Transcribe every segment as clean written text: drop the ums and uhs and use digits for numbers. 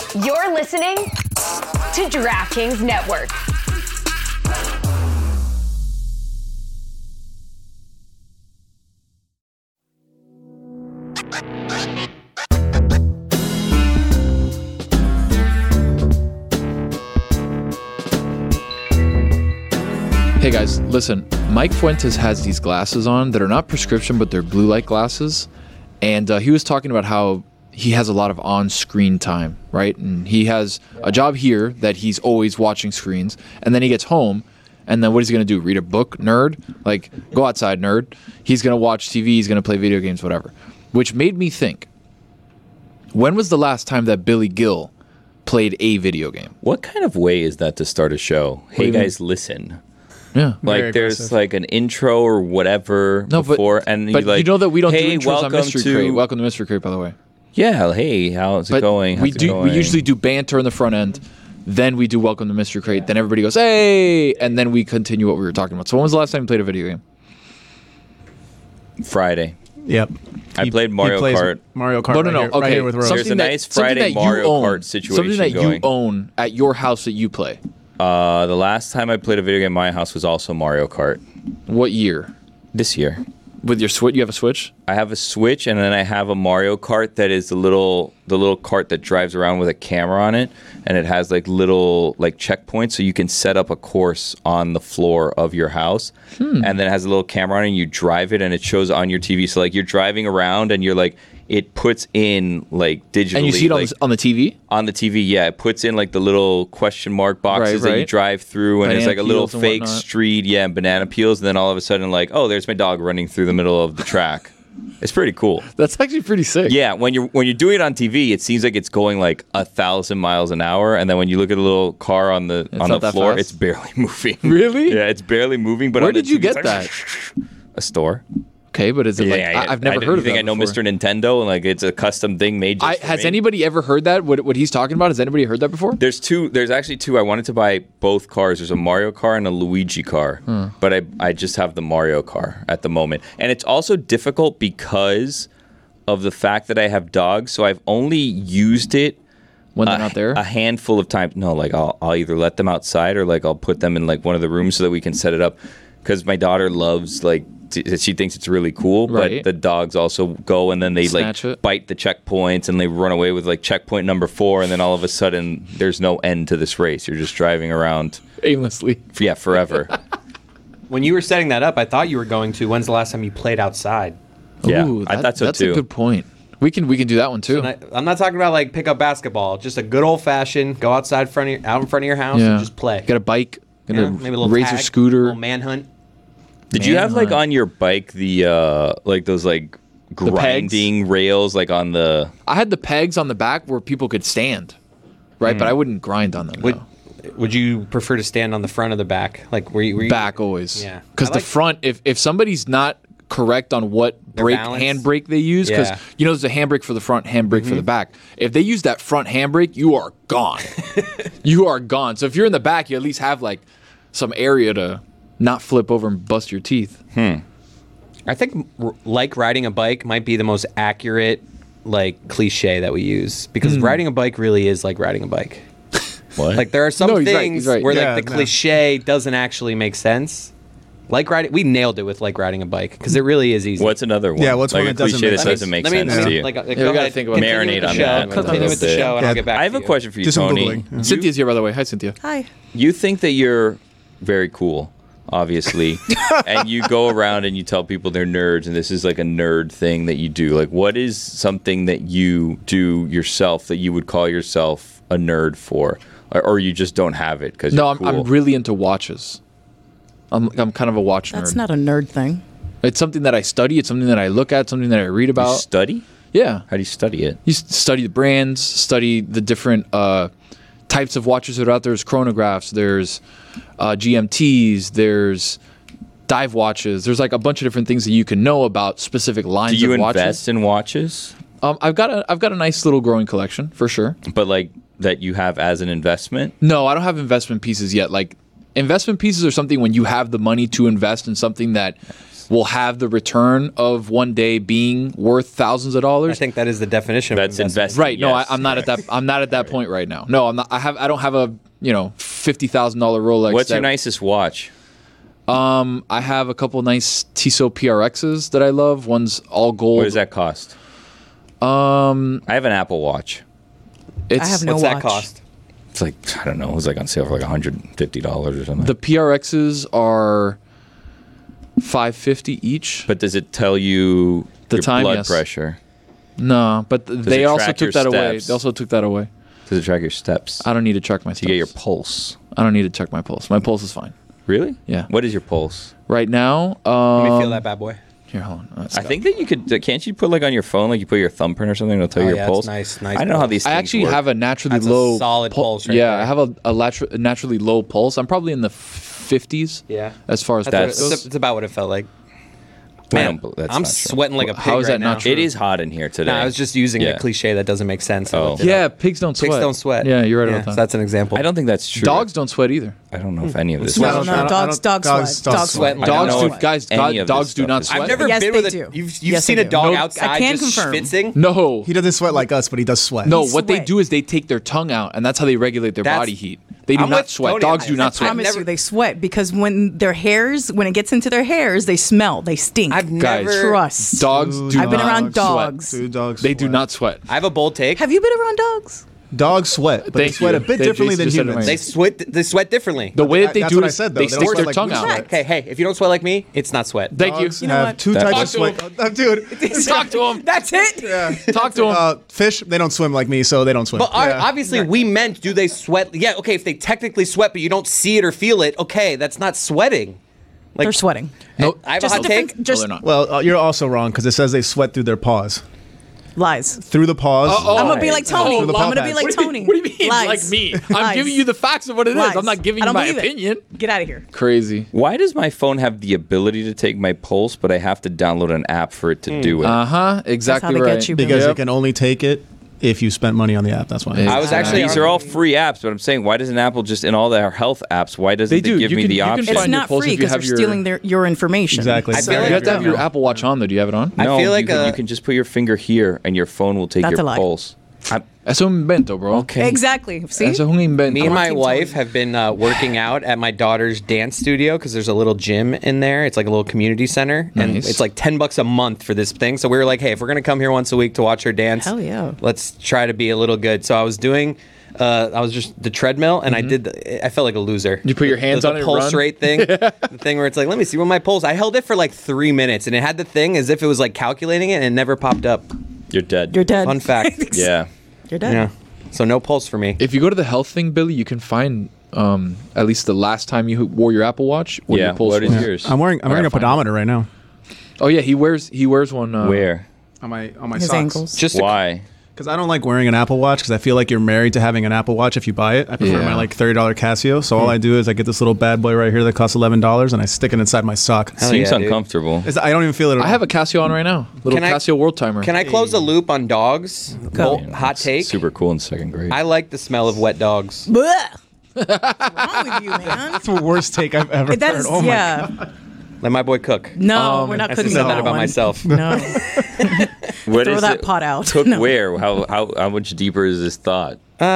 You're listening to DraftKings Network. Hey guys, listen, Mike Fuentes has these glasses on that are not prescription, but they're blue light glasses. And he was talking about how he has a lot of on-screen time, right? And he has a job here that he's always watching screens. And then he gets home, and then what is he going to do? Read a book, nerd? Like, go outside, nerd. He's going to watch TV, he's going to play video games, whatever. Which made me think, when was the last time that Billy Gill played a video game? What kind of way is that to start a show? Hey guys, listen. Yeah. Like there's like an intro or whatever before, and but like, you know that we don't hey, do intros on Mystery to... Crate. Welcome to Mystery Crate, by the way. Yeah, hey, how's it going? We usually do banter in the front end, then we do Welcome to Mystery Crate, then everybody goes, hey, and then we continue what we were talking about. So when was the last time you played a video game? Friday. Yep. I played Mario Kart. Mario Kart. Okay. Right here with Rose. There's a nice Friday Mario Kart situation something that going. you own at your house that you play. The last time I played a video game in my house was also Mario Kart. What year? This year. With your Switch? You have a Switch? I have a Switch, and then I have a Mario Kart that is the little cart that drives around with a camera on it, and it has like little like checkpoints, so you can set up a course on the floor of your house, and then it has a little camera on it, and you drive it, and it shows on your TV. So like you're driving around, and you're like, it puts in like digitally. And you see it on the TV? On the TV, yeah. It puts in like the little question mark boxes that you drive through, and it's like a little fake street, banana peels, and then all of a sudden like, oh, there's my dog running through the middle of the track. It's pretty cool. That's actually pretty sick. Yeah, when you're doing it on TV, it seems like it's going like 1,000 miles an hour, and then when you look at a little car on the floor, it's barely moving. Really? Yeah, it's barely moving. But where did you get that? A store. Okay, but is it I've never heard of that. I know Mr. Nintendo, and like it's a custom thing made just for has me. Anybody ever heard that? What he's talking about? Has anybody heard that before? There's actually two. I wanted to buy both cars. There's a Mario car and a Luigi car, but I just have the Mario car at the moment. And it's also difficult because of the fact that I have dogs, so I've only used it when they're not there a handful of times. No, like I'll either let them outside or like I'll put them in like one of the rooms so that we can set it up, because my daughter loves like she thinks it's really cool, but the dogs also go and then they snatch like bite the checkpoints and they run away with like checkpoint number 4, and then all of a sudden there's no end to this race. You're just driving around aimlessly. Yeah, forever. When you were setting that up, I thought you were going to, when's the last time you played outside? Yeah, Ooh, I thought so that's too. That's a good point. We can do that one too. So I'm not talking about like pick up basketball, just a good old fashioned go outside out in front of your house and just play. Get a bike, maybe a little razor tag, scooter, a little manhunt. Did you have like on your bike the like those like grinding rails like on the? I had the pegs on the back where people could stand, right? But I wouldn't grind on them. Would you prefer to stand on the front or the back? Like were you back always? Yeah, because the front, if somebody's not correct on what handbrake they use, because there's a handbrake for the front, handbrake for the back. If they use that front handbrake, you are gone. You are gone. So if you're in the back, you at least have like some area to not flip over and bust your teeth. I think like riding a bike might be the most accurate like cliche that we use, because riding a bike really is like riding a bike. What? Like there are some things right. where like the cliche doesn't actually make sense. Like riding, we nailed it with like riding a bike because it really is easy. What's another one? Yeah, what's like one a that doesn't cliche make that doesn't make sense to you? we gotta think about marinate on that. Continue with the show, and I'll get back. I have a question for you, Tony. Cynthia's here, by the way. Hi, Cynthia. Hi. You think that you're very cool, obviously, and you go around and you tell people they're nerds, and this is like a nerd thing that you do. Like, what is something that you do yourself that you would call yourself a nerd for, or you just don't have it because no, you're cool? I'm really into watches. I'm kind of a watch nerd. That's not a nerd thing. It's something that I study. It's something that I look at. Something that I read about. You study? Yeah. How do you study it? You study the brands, study the different types of watches that are out there. There's chronographs, there's GMTs, there's dive watches. There's like a bunch of different things that you can know about specific lines of watches. Do you invest in watches? I've got a nice little growing collection for sure. But like that you have as an investment? No, I don't have investment pieces yet. Like investment pieces are something when you have the money to invest in something that will have the return of one day being worth thousands of dollars. I think that is the definition That's of investment. investing. Right. No, Yes. I'm not at that. I'm not at that point right now. No, I'm not. I don't have a $50,000 Rolex. What's your nicest watch? I have a couple nice Tissot PRXs that I love. One's all gold. What does that cost? I have an Apple Watch. It's, I have no What's watch. that cost? It's like, I don't know. It was like on sale for like $150 or something. The PRXs are $550 each. But does it tell you The your time, blood yes. pressure? No, but they it also track took your that away. steps? They also took that away. Does it track your steps? I don't need to check my To get your steps. pulse. I don't need to check my pulse. My pulse is fine. Really? Yeah. What is your pulse? Right now, Let me feel that bad boy. here, hold on. I think that you could. Can't you put like on your phone, like you put your thumbprint or something, it'll tell you Oh, your yeah, pulse? it's nice I know how pulse. these. I things actually work. have a naturally That's a low solid pulse right yeah, there. I have a naturally low pulse. I'm probably in the 50s. Yeah. As far as That's pulse what, goes. it's about what it felt like. I Man, don't bel- that's I'm not true. sweating like a pig How is right that not now. true? It is hot in here today. No, I was just using Yeah. a cliche that doesn't make sense. I Oh. looked it Yeah, up. pigs don't sweat. Pigs don't sweat. Yeah, you're right Yeah, about that. so that's an example. I don't think that's true. Dogs don't sweat either. I don't know if any of this. No, is no, true. dogs sweat. Dogs sweat. sweat. I Dogs don't do, know if guys. any of Dogs this do stuff not is- sweat. I've never Yes, been they with a. do. You've Yes, seen they a do. dog No, outside I can just confirm. schwitzing? No. He doesn't sweat like us, but he does sweat. No, They what they sweat. do is they take their tongue out, and that's how they regulate their That's- body heat. They do I'm not with sweat. Tony. Dogs do not I sweat. promise never- you, they sweat because when their hairs, when it gets into their hairs, they smell, they stink. I've Guys, never. Trust. Dogs do I've been not around sweat. dogs. Dude, dogs They do sweat. not sweat. I have a bold take. Have you been around dogs? Dogs sweat, but they Thank sweat you. a bit They differently just than said it humans. right. They sweat differently. The way that they That's do what it I is said, though. they They don't stick sweat their like tongue we out. sweat. Hey, if you don't sweat like me, it's not sweat. Thank you. Dogs know have what? two Talk types of to him. sweat. Dude, Talk to him. That's it. Talk to him. fish, they don't swim like me, so they don't swim. But obviously, we meant do they sweat? Yeah, okay. If they technically sweat, but you don't see it or feel it, okay, that's not sweating. Like They're sweating. No, I have Just a hot take. no, Just they're not. Well, you're also wrong because it says they sweat through their paws. lies. Through the paws. I'm gonna be like Tony. Through the I'm gonna paw be pads. like Tony. What do you mean? Lies. Like me? I'm Lies. giving you the facts of what it is. Lies. I'm not giving I you don't my believe it. opinion. Get out of here. Crazy. Why does my phone have the ability to take my pulse, but I have to download an app for it to do it? Exactly they right. get you, Because Yep. it can only take it if you spent money on the app. That's why. Yeah. I was actually. These are all free apps, but I'm saying, why doesn't Apple just in all their health apps? Why doesn't They they, do. give You me can- the you can option? It's find your not pulse free if you because have they're your- stealing your information. Exactly. I feel You like have to have your Apple Watch on though. Do you have it on? No, I feel like you can just put your finger here, and your phone will take That's your a lie. pulse. Eso un invento, bro. Okay. Exactly. See? Eso es un invento. Me and my Team wife Tony. have been working out at my daughter's dance studio because there's a little gym in there. It's like a little community center, and Nice. it's like $10 a month for this thing. So we were like, hey, if we're gonna come here once a week to watch her dance, Hell yeah. let's try to be a little good. So I was doing. I was just the treadmill, and I did. I felt like a loser. You put your hands the on it and pulse run? rate thing, the thing where it's like, let me see what my pulse. I held it for like 3 minutes, and it had the thing as if it was like calculating it, and it never popped up. You're dead. You're dead. Fun fact. Yeah. You're dead. Yeah. So no pulse for me. If you go to the health thing, Billy, you can find at least the last time you wore your Apple Watch. What Yeah. your pulse What is was. yours? I'm wearing a find it. pedometer right now Oh yeah, he wears one. Where? on my His socks. ankles. Just a- Why? Because I don't like wearing an Apple Watch because I feel like you're married to having an Apple Watch if you buy it. I prefer Yeah. my like $30 Casio. So all I do is I get this little bad boy right here that costs $11 and I stick it inside my sock. Hell Seems yeah, dude. uncomfortable. I don't even feel it at all. I have a Casio on right now. Little Can I- Casio world timer. Can I close the loop on dogs? Go. Hot take. Super cool in second grade. I like the smell of wet dogs. Blech. What's wrong with you, man? That's the worst take I've ever That heard. is, Oh my yeah. Let my boy cook. No, we're not I cooking said that on about one. myself. No. What Throw is that it? pot out. Cook No. where? How much deeper is this thought?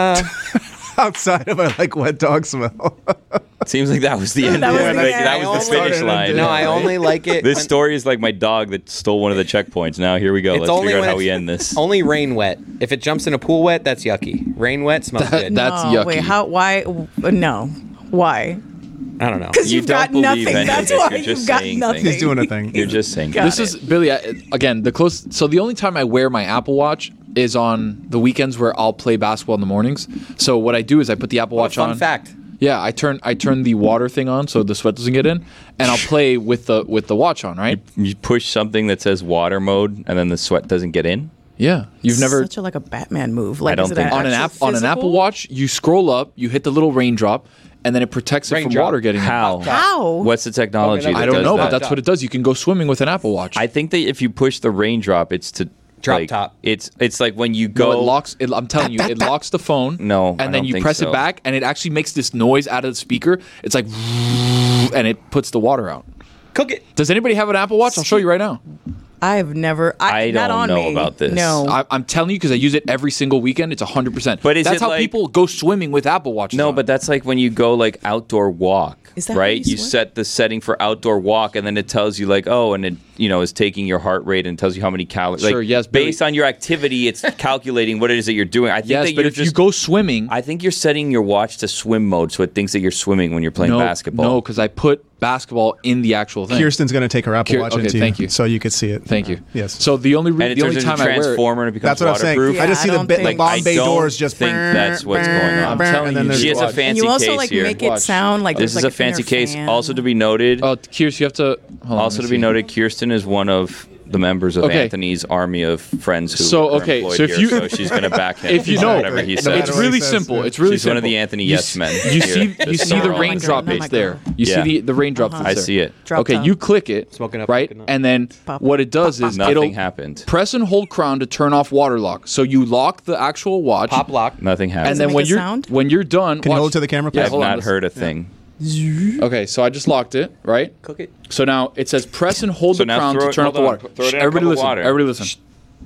Outside of I like wet dog smell. It seems like that was the end. That was Like, the end. that was the I finish only- line. No, I only like it. This when- story is like my dog that stole one of the checkpoints. Now here we go. It's Let's only figure out when how it's- we end this. Only rain wet. If it jumps in a pool wet, that's yucky. Rain wet smells good. That's Oh, yucky. wait, how? Why? No. Why? I don't know. Because You you've got don't believe nothing. any of That's this. why You're you've just got saying nothing. things. He's doing a thing. You're just saying. Got This it. is Billy. Again, the close. So the only time I wear my Apple Watch is on the weekends where I'll play basketball in the mornings. So what I do is I put the Apple What a Watch fun on. fact. Yeah, I turn the water thing on so the sweat doesn't get in, and I'll play with the watch on. Right? You push something that says water mode, and then the sweat doesn't get in. Yeah, you've never such a like a Batman move. Like, don't is it think- on an actual Apple physical? Watch. You scroll up, you hit the little raindrop, and then it protects it from Raindrop. water getting in. How? How? What's the technology? Okay, that I don't does know, that? but that's what it does. You can go swimming with an Apple Watch. I think that if you push the raindrop, it's to Drop like, top. It's like when you No, go. it locks. I'm telling you, it locks the phone. No, I and then don't you think press so. it back, and it actually makes this noise out of the speaker. It's like, and it puts the water out. Cook it. Does anybody have an Apple Watch? I'll show you right now. I have never. I not don't on know me. about this. No. I'm telling you because I use it every single weekend. It's 100%. But is that's it how like- people go swimming with Apple Watches. No, on. but that's like when you go like outdoor walk, Is that how right? you You swim? set the setting for outdoor walk, and then it tells you like, oh, and it is taking your heart rate and tells you how many calories. Sure, like, yes, Billy. based on your activity, it's calculating what it is that you're doing. I think yes, that but you're if just. you go swimming, I think you're setting your watch to swim mode, so it thinks that you're swimming when you're playing basketball. No, because I put basketball in the actual thing. Kirsten's going to take her Apple Kier- Watch okay, into thank you. so you could see it. Thank you. Yes. So the only And it the turns only into time I wear it, transformer and it becomes That's what I'm saying. waterproof. I just see I the don't bit think- Bombay I don't doors just. think that's what's going on. I'm telling and then you. there's She has a watch. fancy And you also case like here. make it Watch. sound like This there's is like a fancy thinner case. fan. Also to be noted. Oh, Kirsten, you have to. Hold on, Also let to me be see. noted, Kirsten is one of the members of Okay. Anthony's army of friends who So, are okay, employed so if here, you- so she's going to back him. If you for know, whatever he no, says. it's what he really says, simple. yeah. It's really She's one simple. of the Anthony You yes s- men You here. see, you Just see so the we're all- raindrop Not my that's there. girl. You Yeah. see the raindrop that's I there. see it. Drop Okay, top. you click it, Smoking up, right? smoking up. And then Pop. what it does is Nothing it'll happened. press and hold crown to turn off water lock. So you lock the actual watch. Pop lock. Nothing happened. And then make when a you're sound? when you're done, Can you watch- hold it to the camera, Yeah, please? I've hold on, not listen. heard a thing. Okay, so I just locked it, right? Cook it. So now it says press and hold So the now crown throw to it- turn off hold the on, water. throw it in a Everybody cup of listen. water. Everybody listen.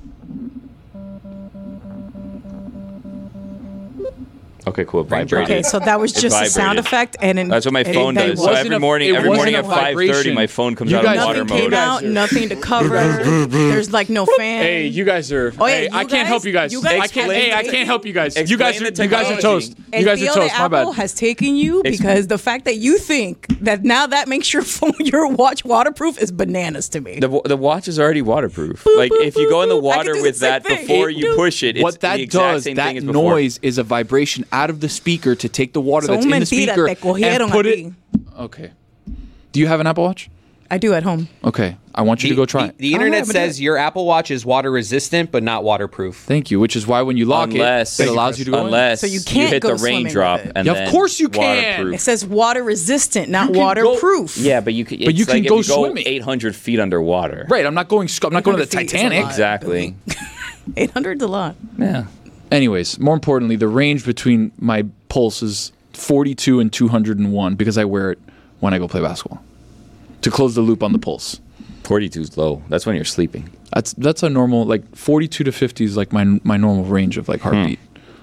Okay, cool. It vibrated. Okay, so that was It just a sound vibrated. effect, and then That's what my and phone then does. So what? wasn't every a- morning, it every morning wasn't at a 5:30, vibration. my phone comes You out of guys- water Nothing came mode. out, nothing to cover. There's like no fan. Hey, you guys are. Oh, yeah, hey, you I can't guys- help you guys. you guys I can't. explain Hey, I the- can't help you guys. You explain guys are. the You guys are technology. toast. And You guys are feel toast. that My bad. Apple has taken you because the fact that you think that now that makes your phone, your watch waterproof is bananas to me. The watch is already waterproof. Boop, Like boop, if you go in the boop, boop. I water can do the with same that thing. before you Doop. push it, it's What the that exact does, same that thing as before. noise is a vibration out of the speaker to take the water Son that's in the mentiras, speaker te cogieron and put a it. ti. Okay. Do you have an Apple Watch? I do at home. Okay. I want you to go try it. The Oh, internet yeah, but says your Apple Watch is water resistant but not waterproof. Thank you. Which is why when you lock Unless- it, it allows you to go in. Unless So you can't hit go the swimming with raindrop it. and Yeah, of then course you can. waterproof. It says water resistant, not can go- waterproof. Yeah, but you can. But you it's can like go if you go swimming. 800 feet underwater. Right. I'm not going. I'm not going to the 800 feet is a Titanic. lot. Exactly. 800's a lot. Yeah. Anyways, more importantly, the range between my pulse is 42 and 201 because I wear it when I go play basketball. To close the loop on the pulse. 42 is low. That's when you're sleeping. That's a normal, like 42 to 50 is like my normal range of like heartbeat.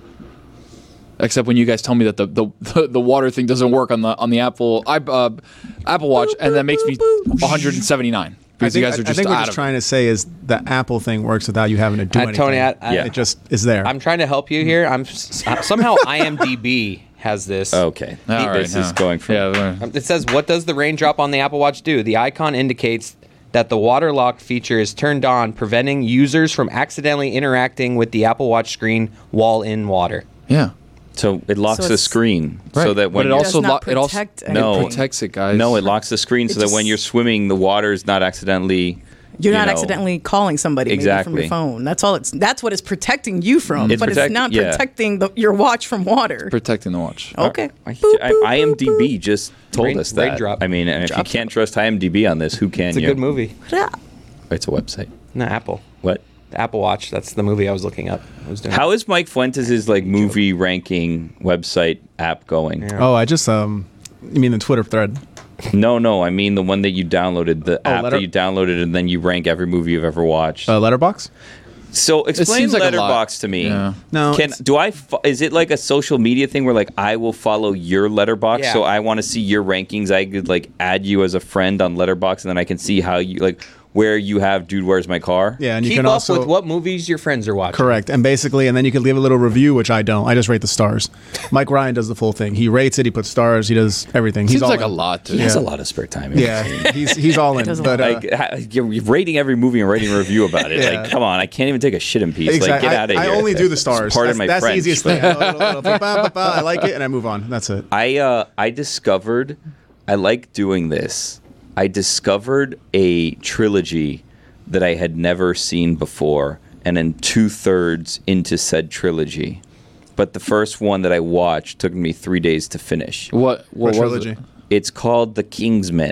Except when you guys tell me that the water thing doesn't work on the Apple Watch, and that makes me 179 because you guys are I just think what out we're of trying to say is the Apple thing works without you having to do anything. Tony, Yeah. It just is there. I'm trying to help you here. Somehow IMDb has this. Okay. All right, This is now. going from. Yeah. It says, what does the raindrop on the Apple Watch do? The icon indicates that the water lock feature is turned on, preventing users from accidentally interacting with the Apple Watch screen while in water. Yeah. So it locks So the it's- screen Right. so that when but it you're- also Does not it also protect No. anything. protects it, guys. no, it locks the screen so that when just- you're swimming, the water is not accidentally. You're you not know, accidentally calling somebody maybe from Exactly. your phone. That's all. That's what it's protecting you from. It's but protect- it's not yeah. protecting your watch from water. protecting the watch. Okay. IMDb just told Rain- us that. raindrop. I mean, and if you Drop can't trust IMDb on this, who can It's a you? good movie. It's a website. No, Apple. What? The Apple Watch. That's the movie I was looking up. I was doing. How is Mike Fuentes' like movie ranking website app going? Yeah. Oh, I just you mean the Twitter thread? No, I mean the one that you downloaded, the app Letter- that you downloaded, and then you rank every movie you've ever watched. Letterbox? So explain seems like a lot. Letterbox to me. Yeah. No, Can it's- is it like a social media thing where like I will follow your Letterbox, Yeah. so I want to see your rankings. I could like add you as a friend on Letterbox, and then I can see how you like where you have Dude, Where's My Car? Yeah, and you Keep can up also with what movies your friends are watching. correct, and basically, and then you can leave a little review, which I don't. I just rate the stars. Mike Ryan does the full thing. He rates it. He puts stars. He does everything. He's Seems all like a in. lot. He has Yeah. a lot of spare time. Yeah, he's all in. does a But Like you're rating every movie and writing a review about it. Yeah. Like, come on, I can't even take a shit in peace. Like, exactly. get out of here. I only do the stars. Pardon that's, my that's French, the easiest but- thing. I like it, and I move on. That's it. I discovered I like doing this. I discovered a trilogy that I had never seen before, and then 2/3 into said trilogy. But the first one that I watched took me 3 days to finish. What was trilogy? it? It's called The Kingsmen.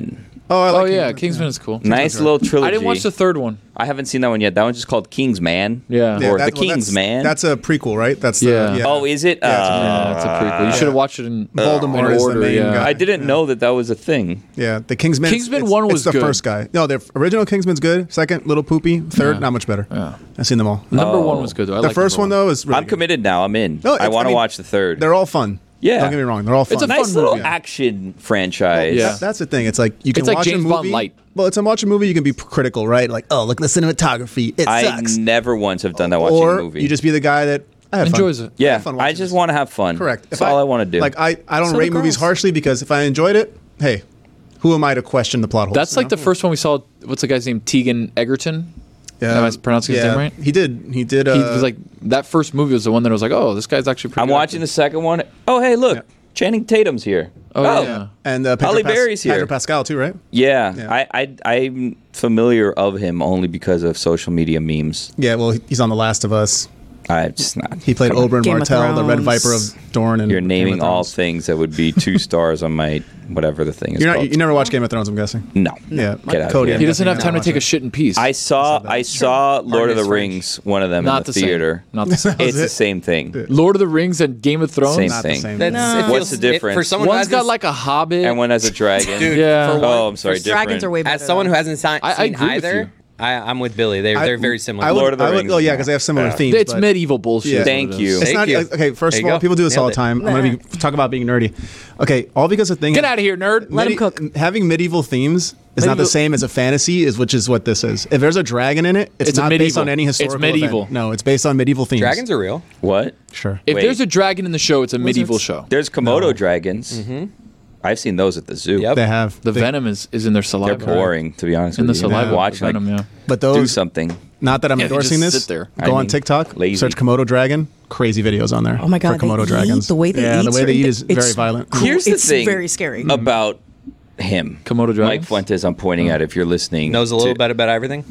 Oh, I like yeah, Kingsman is cool. Nice little trilogy. I didn't watch the third one. I haven't seen that one yet. That one's just called King's Man. Yeah. Yeah, Or that- The King's Man. That's a prequel, right? That's the, Yeah. Oh, is it? Yeah, it's a prequel. You should have watched it in Voldemort in is the order. main Yeah. guy. I didn't know that was a thing. Yeah, the Kingsman. Kingsman 1 was it's the good. first guy. No, the original Kingsman's good. Second, little poopy. Third, not much better. Yeah. I've seen them all. Number 1 was good though. I The like first number one though is really I'm good. committed now. I'm in. No, I want to mean, watch the third. They're all fun. Yeah. Don't get me wrong. They're all fun. It's a nice fun little movie. action franchise. Yeah. That's the thing. It's like you can It's like watch James a Bond movie. light. Well, it's a watch a movie. You can be critical, right? Like, oh, look at the cinematography. It I sucks. never once have done that watching Or a movie. you just be the guy that I have Enjoys fun. it. I yeah, have fun I watching just this. want to have fun. Correct. That's all I want to do. Like I don't So rate do movies girls. harshly because if I enjoyed it, hey, who am I to question the plot holes? That's like the first one we saw. What's the guy's name? Tegan Egerton. Am I pronouncing his name right? He did. He did. He was like that first movie was the one that I was like, oh, this guy's actually. Pretty I'm good watching actor. the second one. Oh, hey, look, Yeah. Channing Tatum's here. Oh, yeah. and Halle Berry's here. Pedro Pascal too, right? Yeah, Yeah. I'm familiar of him only because of social media memes. Yeah. Well, he's on The Last of Us. I'm just not. He played Oberyn Game of Martell, the Red Thrones. Viper of Dorne. And You're Game of naming all Thrones. things that would be 2 stars on my whatever the thing is You're called. not. You never watched Game of Thrones, I'm guessing. No. Yeah. Get out of Cody. here. He doesn't have definitely time to not take a watch shit in peace. I saw Lord of the Artemis Rings, one of them Not in the the theater. same. Not the same. It's it? the same thing. Lord of the Rings and Game of Thrones. Same Not the thing. same. That's, No. it What's feels- the difference? for someone who One's got hasn't- like a hobbit. And one has a dragon. Dude, Yeah. for one, Oh, I'm sorry. Dragons different. are way better. as someone who hasn't seen I agree with either, you. I'm with Billy. They're very similar. I would, Lord of the I would, Rings. oh yeah, because they have similar themes. It's but medieval bullshit. Yeah. is what Thank it is. you. It's Thank not you. okay. First There of you all, go. people do this all the Nailed time. it. I'm gonna be talk about being nerdy. Okay, all because of things. Get out of here, nerd. Let him cook. Having medieval themes is not the Medieval- same as a fantasy, which is what this is. If there's a dragon in it, it's It's a not based medieval. on any It's historical medieval. event. No, it's based on medieval themes. Dragons are real. What? Sure. If Wait. there's a dragon in the show, it's a medieval show. There's Komodo dragons. I've seen those at the zoo. Yep. They have The venom is in their They're saliva. boring, to be honest In the with you. saliva. Watch, the venom, like, yeah. but do those. something. Not that I'm Yeah, they endorsing just this. sit there. I Go on mean, TikTok, lazy. search Komodo dragon. Crazy videos on there. Oh my God, for Komodo they dragons. eat, the way they yeah, eat the way they certain eat is things- very it's violent. cool. Here's the It's thing very scary. about him. Komodo dragons? Mike Fuentes, I'm pointing at if you're listening. Knows a little to- bit about everything.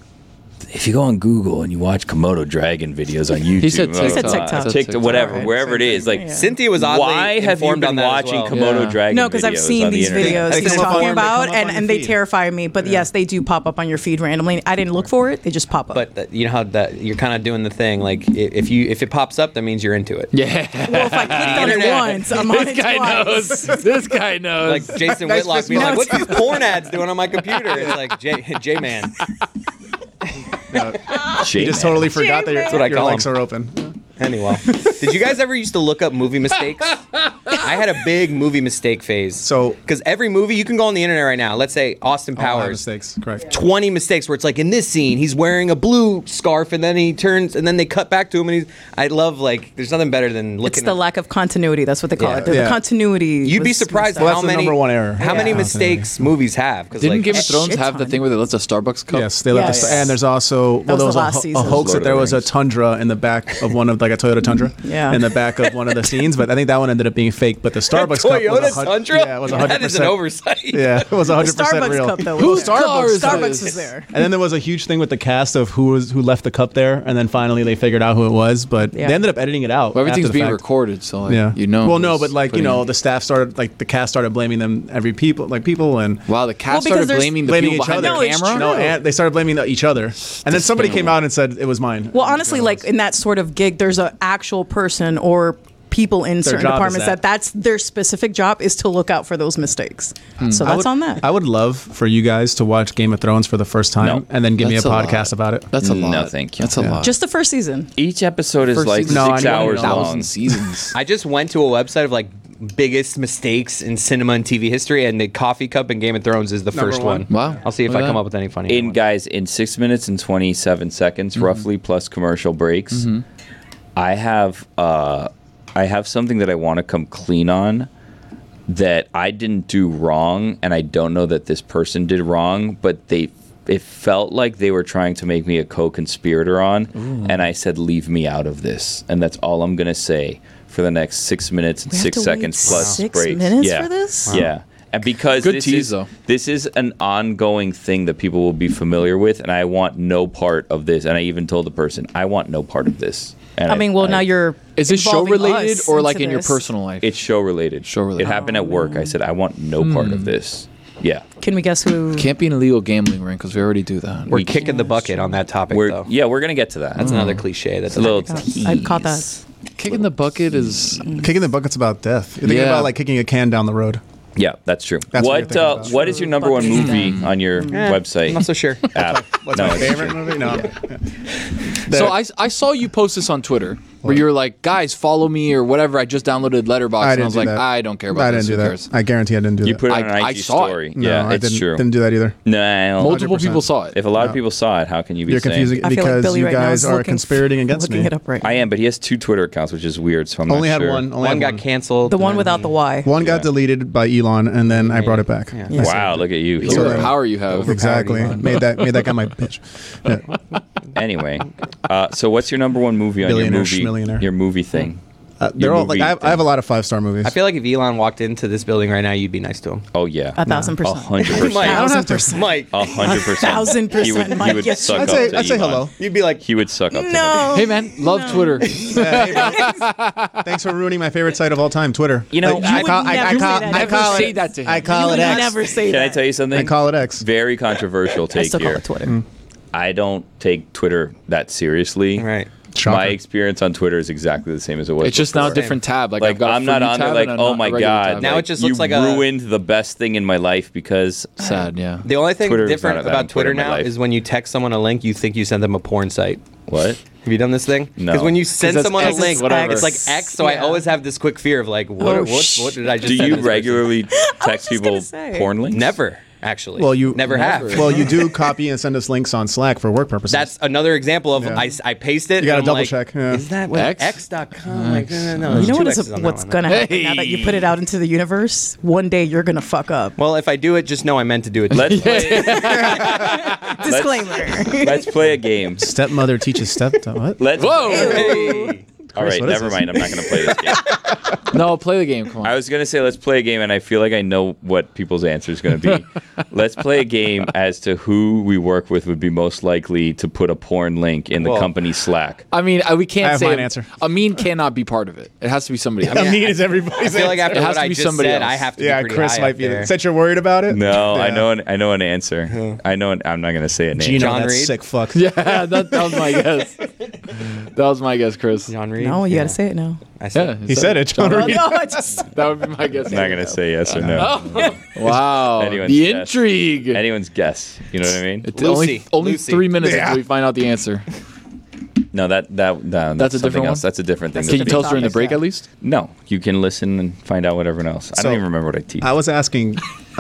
If you go on Google and you watch Komodo dragon videos on YouTube, He said TikTok. He said TikTok. TikTok, whatever, Alright, wherever it same is. Like, Cynthia was oddly why have you informed been on that as watching well. Komodo Yeah. dragon? No, because I've videos seen on the these internet? videos They he's come up on- talking they come about, up on your and they feed. terrify me. But yes, they do pop up on your feed randomly. I didn't look for it; they just pop up. But you know how that you're kind of doing the thing. Like if it pops up, that means you're into it. Yeah. well, if I clicked on it Internet. once, I'm on This it guy twice. knows. This guy knows. Like Jason Nice Whitlock fist being like, bump. "What's these porn ads doing on my computer?" It's like J Man. You just totally forgot that That's what I your call links them. are open. Anyway, did you guys ever used to look up movie mistakes? I had a big movie mistake phase. So- because every movie you can go on the internet right now. Let's say Austin All my Powers. mistakes. Correct. 20 mistakes where it's like in this scene he's wearing a blue scarf and then he turns and then they cut back to him and I love like there's nothing better than looking It's the lack of continuity. That's what they call Yeah. it. The Yeah. continuity. You'd be was surprised messed up. Well, how that's the many number one error. How many Yeah. mistakes movies have cuz Didn't like Game of a Thrones shit have the ton. thing where they let the Starbucks cup? Yes, they let Yes. the and there's also That was there was the a, last a season. hoax Lord that of there the was a Rings. Tundra in the back of one of like a Toyota Tundra. Yeah. In the back of one of the scenes, but I think that one ended up being fake. But the Starbucks cup was Toyota Tundra? Yeah, it was 100%. That is an oversight. Yeah, it was 100% Starbucks real. cup, though. Whose Starbucks, car is Starbucks this? was there. And then there was a huge thing with the cast of who left the cup there, and then finally they figured out who it was. But Yeah. they ended up editing it out. Well, everything's after the being fact. recorded, so like, Yeah, you know. Well, no, who's but like putting it. the staff started the cast started blaming them people and Wow, the cast Well, because started there's- blaming the blaming people each behind other. the No, it's camera. true. No, and they started blaming each other, and then somebody came out and said it was mine. Well, honestly, like in that sort of gig, there's an actual person or people in certain job is departments that. that's their specific job is to look out for those mistakes. So that's on that. I would love for you guys to watch Game of Thrones for the first time No. and then give me a That's a lot. podcast about it. That's a No, lot. thank you. That's a Yeah. lot. Just the first season. Each episode is First like season. No, 6 I know, I hours know. long. 1,000 seasons. I just went to a website of like biggest mistakes in cinema and TV history and the coffee cup in Game of Thrones is the Number first one. one. Wow. I'll see if Look I at come that. up with any funny In ones. guys, in 6 minutes and 27 seconds, roughly, plus commercial breaks, I have something that I want to come clean on that I didn't do wrong, and I don't know that this person did wrong, but it felt like they were trying to make me a co-conspirator on, and I said, leave me out of this, and that's all I'm gonna say for the next 6 minutes and We have 6 to seconds wait plus 6 breaks. minutes yeah. for this? Yeah. And because Good this tease, is, though. this is an ongoing thing that people will be familiar with, and I want no part of this. And I even told the person, I want no part of this. And I mean, well, now you're. Is this show involving related us or like into in your this. personal life? It's show related. Show related. It happened at work. I said, I want no part of this. Yeah. Can we guess who? Can't be an illegal gambling ring because we already do that. We're kicking the bucket on that topic, though. We're gonna get to that. That's another cliche. That's a little I caught that. Kicking the bucket is Kicking the bucket's about death. You're thinking Yeah. about like kicking a can down the road. Yeah, that's true. That's what you're what thinking about. what is your number one movie on your website? I'm not so sure. app? What's No, my it's favorite true. movie? No. So I saw you post this on Twitter where you were like, guys, follow me or whatever. I just downloaded Letterboxd. I And I didn't was do like, that. I don't care about I this. didn't do Who that. cares? I guarantee I didn't do You that. put it on an I IG saw it. story. No, Yeah, I it's didn't, true. Didn't do that either. No. Multiple 100%. people saw it. If a lot of people saw it, how can you be You're saying? confusing I feel like because Billy you right now guys is are looking- conspirating against looking me. it up right now. I am, but he has 2 Twitter accounts, which is weird. So I'm Only not had sure. one. Only One had got one. canceled. The one and without the Y. One got deleted by Elon, and then I brought it back. Yeah. Wow, look at you. Look So at hero. the power you have. Exactly. Elon. Made that guy my bitch. Yeah. Anyway, so what's your number one movie on your Billionaire movie? schmillionaire. Your movie thing. They're all like movie I have a lot of 5-star movies. I feel like if Elon walked into this building right now, you'd be nice to him. Oh yeah, 1,000%. 100%. Mike, I don't have to. 1,000%. Mike, 100%. 1,000%, He would Mike, yes, suck you up would. to I'd say Elon. hello. you'd be like, He would suck up to him. No. Hey man, love Twitter. Thanks for ruining my favorite site of all time, Twitter. You know, You would never say that. Never say that to him. I call You it would X. never say Can that. I tell you something? I call it X. Very controversial I take still call here. it Twitter. I don't take Twitter that seriously. right. Shocker. My experience on Twitter is exactly the same as it was. It's just before. now a different tab. Like, Like I've got a I'm not For You on there tab like, and oh a my regular god, tab. Now like, it just you looks like a- ruined the best thing in my life because Sad, yeah. The only thing Twitter is different not that about Twitter important in my now life. is when you text someone a link, you think you send them a porn site. what? Have you done this thing? No. Because when you send that's someone a X, link, whatever. it's like X. So I Yeah. always have this quick fear of like, what did I just? Do send you this person? regularly text just people gonna say. porn links? Never, actually. Well, you never have. Well, you do copy and send us links on Slack for work purposes. That's another example of Yeah. I paste it. You gotta and I'm double like, check, yeah. Is that what X? X.com? Like, no. You there's know two what X's is on that what's one. gonna happen now that you put it out into the universe? One day you're gonna fuck up. Well, if I do it, just know I meant to do it. Let's play. Disclaimer. Let's play a game. Stepmother teaches step. What? Let's. Whoa! Hey. All right, what is never this? mind. I'm not going to play this game. No, play the game. Come on. I was going to say let's play a game, and I feel like I know what people's answer is going to be. Let's play a game as to who we work with would be most likely to put a porn link in the Whoa. company Slack. I mean, we can't I have say mine answer. Amin cannot be part of it. It has to be somebody else. I mean, is everybody's I feel like after It has what to I be just somebody said, else. I have to Yeah, be pretty Chris high might up be. there. Since you're worried about it. No, I Yeah. know an answer. I'm not going to say a name. Gino, John that Reed? sick fuck. Yeah, that was my guess. That was my guess, Chris. John Reed. No, you Yeah. gotta say it now. I said Yeah, He said it. John Oh, Reed. no, I just That would be my guess. I'm not going to say yes or no. Wow, Anyone's the guess. intrigue. Anyone's guess. You know what I mean? It's Lucy. only Lucy. 3 minutes Yeah. until we find out the answer. No, that's That's a something different else. one? That's a different thing. That's Can That's you tell us topic, during the break yeah. at least? No, you can listen and find out what everyone else. I So- don't even remember what I teach. I was asking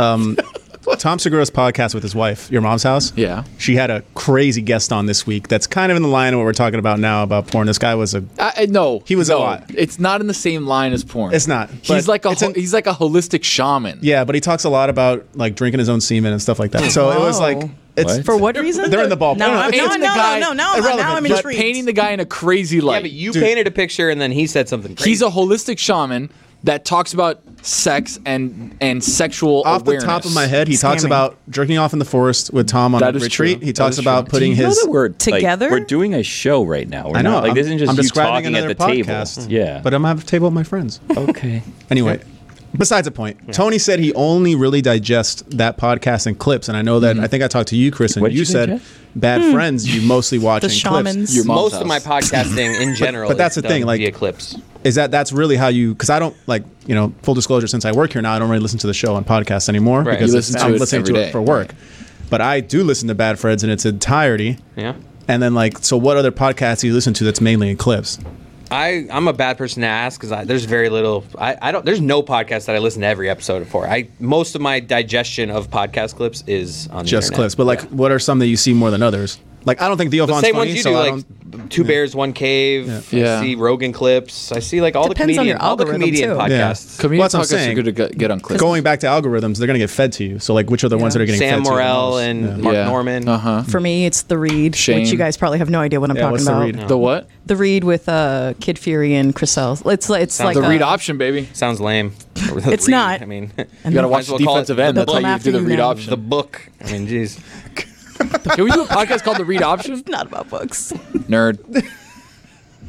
Tom Segura's podcast with his wife, Your Mom's House. Yeah. She had a crazy guest on this week that's kind of in the line of what we're talking about now about porn. This guy was a. No, He was a no. lot. It's not in the same line as porn. It's not, He's but like a it's an- he's like a holistic shaman. Yeah, but he talks a lot about like drinking his own semen and stuff like that. So it was like. Whoa. It's What? For what reason? They're in the ballpark. No, no, Painting the guy- now irrelevant, I'm but But intrigued. painting the guy in a crazy light. Yeah, but you Dude. painted a picture and then he said something crazy. He's a holistic shaman that talks about sex and sexual Off awareness. the top of my head, he talks Scamming. about jerking off in the forest with Tom on That a is retreat. true. He That talks is about true. putting Do you know his. that we're Together? we're doing a show right now. We're I know. not, like this isn't just I'm you describing talking at another the table. podcast. Yeah, But I'm gonna have a table with my friends. okay. Anyway, besides the point, Tony said he only really digests that podcast in clips, and I know that. I think I talked to you, Chris, and What did you you said digest? Bad Friends. You mostly watch The in shamans. clips. Your mom's Most of my house. podcasting in general. but that's is the thing, done like- via clips. Is that's really how you? Because I don't like full disclosure. Since I work here now, I don't really listen to the show on podcasts anymore Right. because You listen to I'm it listening every to day. it for work. But I do listen to Bad Friends in its entirety. Yeah. And then so what other podcasts do you listen to that's mainly in clips? I'm a bad person to ask because there's very little. I don't. There's no podcast that I listen to every episode for. Most of my digestion of podcast clips is on the Just internet. clips. But what are some that you see more than others? Like I don't think Theo The Von's same funny, ones you so do, I like don't. Two Bears, One Cave. Yeah. I see Rogan clips. I see like all Depends on the your comedian, all the algorithm, comedian too. podcasts. Comedian Well, that's what I'm podcasts are saying. good to get on clips. Going back to algorithms, they're gonna get fed to you. So which are the ones that are getting Sam fed to you the Morrell most? and Yeah. Mark Yeah. Norman. Uh-huh. For me, it's The Reed, Shane. which you guys probably have no idea what I'm Yeah, talking what's The about. Reed? The what? The Reed with Kid Fury and Chris Ells. It's like The read option, baby. Sounds lame. It's Read, not. I mean, You gotta Might watch as the well call it defensive end. the That's how book. you do the After you read know. option. the book. I mean, jeez. Can we do a podcast called The Read Option? Not about books. Nerd.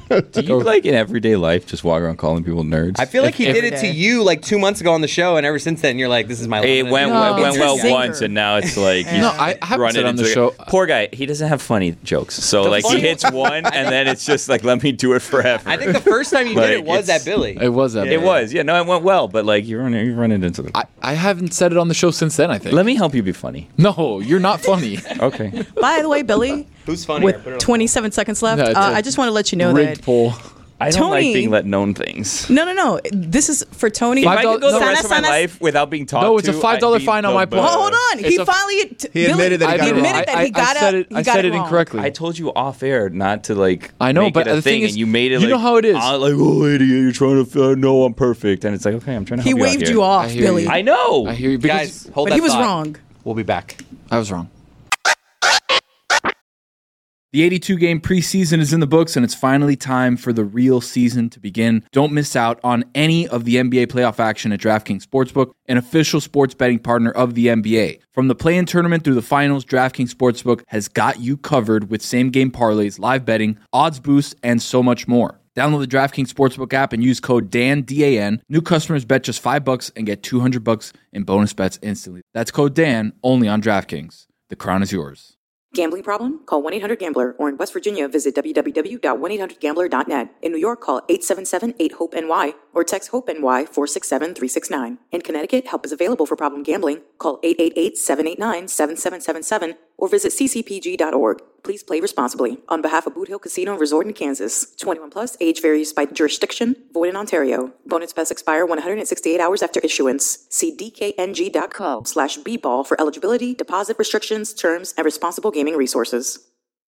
Do you like in everyday life just walk around calling people nerds? I feel like he did it Every to day. you like 2 months ago on the show, and ever since then you're like, this is my. It went No. well It's a once, zinger. and now it's like he's No, I haven't running said on the into show. Poor guy, he doesn't have funny jokes. So like he funny- hits one, and then it's just like, let me do it forever. I think the first time you did it Like, was it's- at Billy. It was that. it was, yeah, no, it went well, but like you're running into the. I haven't said it on the show since then. I think. Let me help you be funny. No, you're not funny. Okay. By the way, Billy, Who's funnier? Put it with on- 27 seconds left, No, it's a I just want to let you know Rigged that. poll. I don't like Tony- being let known things. No. This is for Tony. If I could go the $5 rest of my life without being talked to, No, it's a $5 I'd be fine on the my best. part. Well, hold on. It's He a- finally He admitted that he got it wrong. admitted that he got said it. he I got said it wrong. incorrectly. I told you off air not to like. I know, make but it a the thing thing, is, and you made it. you like, know how it is. Like, oh, idiot, you're trying to know I'm perfect, and it's like, okay, I'm trying to. He help waved out you here. off, I hear Billy. you. I know. I hear you. Because Guys, hold But that he was thought. wrong. We'll be back. I was wrong. The 82 game preseason is in the books, and it's finally time for the real season to begin. Don't miss out on any of the NBA playoff action at DraftKings Sportsbook, an official sports betting partner of the NBA. From the play-in tournament through the finals, DraftKings Sportsbook has got you covered with same-game parlays, live betting, odds boosts, and so much more. Download the DraftKings Sportsbook app and use code DAN, D-A-N. New customers bet just $5 and get $200 in bonus bets instantly. That's code DAN, only on DraftKings. The crown is yours. Gambling problem? Call 1-800-GAMBLER, or in West Virginia, visit www.1800gambler.net. In New York, call 877-8-HOPE-NY or text HOPE-NY 467-369. In Connecticut, help is available for problem gambling. Call 888-789-7777 or visit ccpg.org. Please play responsibly. On behalf of Boot Hill Casino Resort in Kansas. 21 plus, age varies by jurisdiction. Void in Ontario. Bonus bets expire 168 hours after issuance. See dkng.co/bball for eligibility, deposit restrictions, terms, and responsible gaming resources.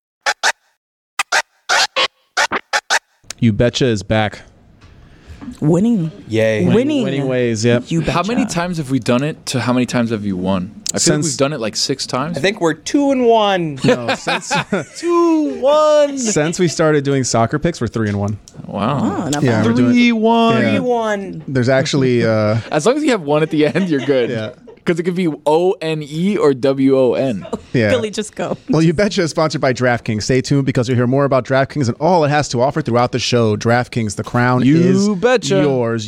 You Betcha is back. Winning. Yay. Winning. Winning ways, yep. You How many betcha. times have we done it? To how many times have you won? I feel like Since- we've done it like 6 times. I think we're 2-1. No, since 2-1. since we started doing soccer picks, we're 3-1. Wow. Oh, not Yeah, bad. we're doing 3-1. Yeah. 3-1. There's actually As long as you have one at the end, you're good. Yeah. Because it could be O-N-E or W-O-N. yeah. Billy, just go. Well, You Betcha is sponsored by DraftKings. Stay tuned because you'll hear more about DraftKings and all it has to offer throughout the show. DraftKings, the crown You is betcha. yours.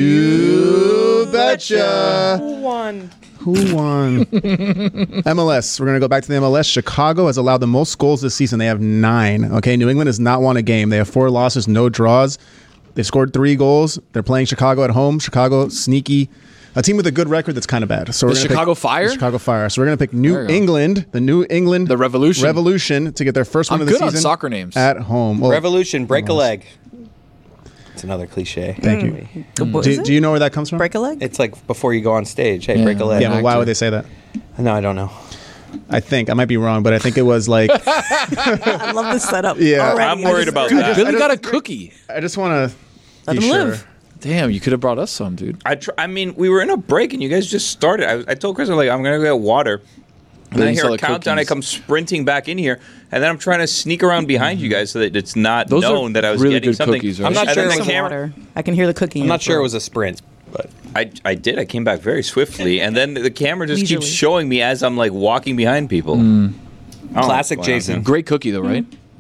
You betcha. Who won? Who won? MLS. We're going to go back to the MLS. Chicago has allowed the most goals this season. They have 9. Okay, New England has not won a game. They have 4 losses, no draws. They've scored 3 goals. They're playing Chicago at home. Chicago, sneaky. A team with a good record that's kind of bad. So we're The gonna Chicago pick, Fire? the Chicago Fire. So we're going to pick New There you go. England, the New England, The Revolution. Revolution to get their first one I'm of the good on season. soccer names. At home. Well, Revolution, break a leg. It's another cliche. Thank you. What is it? Do you know where that comes from? Break a leg? It's like before you go on stage. Hey, Yeah. break a leg. Yeah, but why Actor. would they say that? No, I don't know. I think I might be wrong, but I think it was like I love this setup. Yeah. already. I'm worried about that. Billy I got a just- cookie. I just want to Let be him sure. live. Damn, you could have brought us some, dude. I mean, we were in a break, and you guys just started. I told Chris, I'm like, I'm gonna go get water. And then I you hear saw a the countdown. cookies. I come sprinting back in here, and then I'm trying to sneak around behind you guys so that it's not Those are known that I was really getting good something. cookies, right? I'm not And sure then it the was Some camera. water. I can hear the cooking. I'm not sure it was a sprint, but I did. I came back very swiftly, and then the camera just Leisurely. keeps showing me as I'm like walking behind people. I Mm. don't know classic what's going on Jason. Great cookie, though, right? here.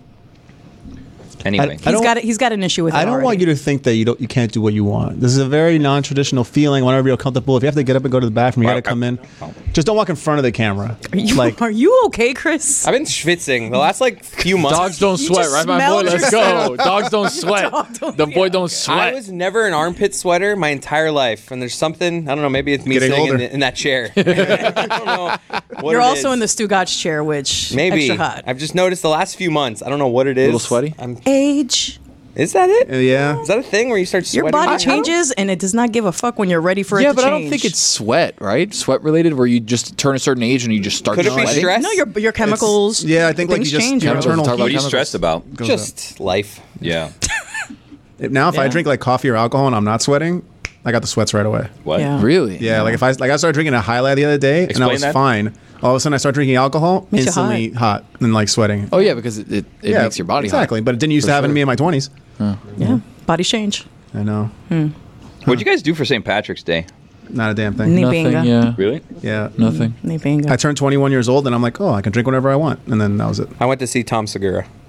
Anyway, He's got an issue with it I don't already. want you to think that you can't do what you want. This is a very non-traditional feeling. Whenever you're comfortable, if you have to get up and go to the bathroom, you got to come in. Just don't walk in front of the camera. Are you okay, Chris? I've been schwitzing the last like few months. Dogs don't You sweat, just right, my boy? smelled Let's go. yourself. Dogs don't sweat. The boy don't I sweat. was never an armpit sweater my entire life, and there's something I don't know. Maybe it's me Getting sitting older. in that chair. I don't know. What You're it also is. in the Stugotz chair, which Maybe extra hot. I've just noticed the last few months. I don't know what it is. Little sweaty? Age. Is that it? Yeah. Is that a thing where you start Your sweating? body changes, and it does not give a fuck when you're ready for it Yeah, to but change. I don't think it's sweat, right? Sweat related, where you just turn a certain age and you just start Could it be sweating. stress? No, your chemicals. Yeah, I think like things you just change. your bro. internal Talk about what are you chemicals. stressed about? Just life. Yeah. Now, if I Yeah. drink like coffee or alcohol and I'm not sweating, I got the sweats right away. What? Yeah. Really? Yeah, like if I started drinking a High Life the other day and I Explain was that. fine. All of a sudden, I start drinking alcohol, Makes you instantly hot and like sweating. Oh yeah, because it yeah, makes your body exactly. hot. But it didn't used For to happen to sure. me in my 20s. Yeah, body change. I know, What'd you guys do for St. Patrick's Day? not a damn thing. Ni Nothing. pinga. Yeah. Really? Yeah, Nothing. Ni pinga. I turned 21 years old and I'm like, oh, I can drink whenever I want, and then that was it. I went to see Tom Segura.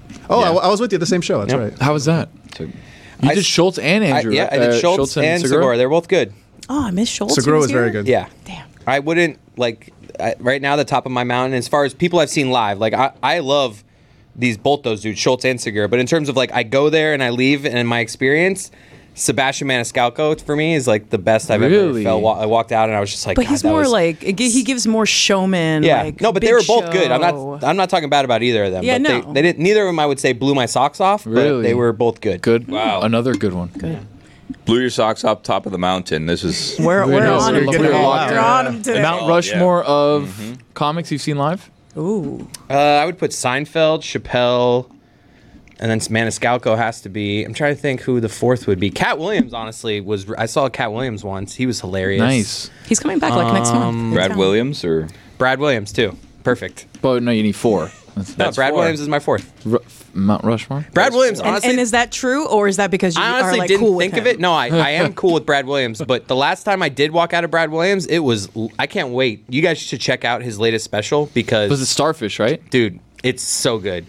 Oh, Yeah. I was with you at the same show. That's Yep. right. How was that? You did Schultz and Andrew. I right? did Schultz and Segura. They're both good. Oh, I miss Schultz. Segura who's was very here? good. Yeah. Damn. I wouldn't right now the top of my mountain as far as people I've seen live. Like I love both those dudes, Schultz and Segura. But in terms of like I go there and I leave, and in my experience, Sebastian Maniscalco for me is like the best I've ever Really? felt. I walked out and I was just like, But God, he's that more was- like he gives more showman. Yeah, like, no, but they big were both good. show. I'm not talking bad about either of them. Yeah, but no. they didn't. Neither of them I would say blew my socks off. But Really? they were both good. Good. Wow. Another good one. Good. Blew your socks up top of the mountain. This is We're on him. we're getting today. all out. We're on him today. Mount Oh, Rushmore of comics you've seen live? Ooh. I would put Seinfeld, Chappelle, and then Maniscalco has to be. I'm trying to think who the fourth would be. Cat Williams, honestly, was. I saw Cat Williams once. He was hilarious. Nice. He's coming back like next month. Brad Williams or Brad Williams too. Perfect. But no, you need 4. No, That's Brad 4. Williams is my fourth. Mount Rushmore? Brad Williams, And, honestly. and is that true, or is that because you I are honestly like didn't cool with think of him? it. No, I am cool with Brad Williams, but the last time I did walk out of Brad Williams, it was. I can't wait. You guys should check out his latest special because, Was it Starfish, right? dude, it's so good.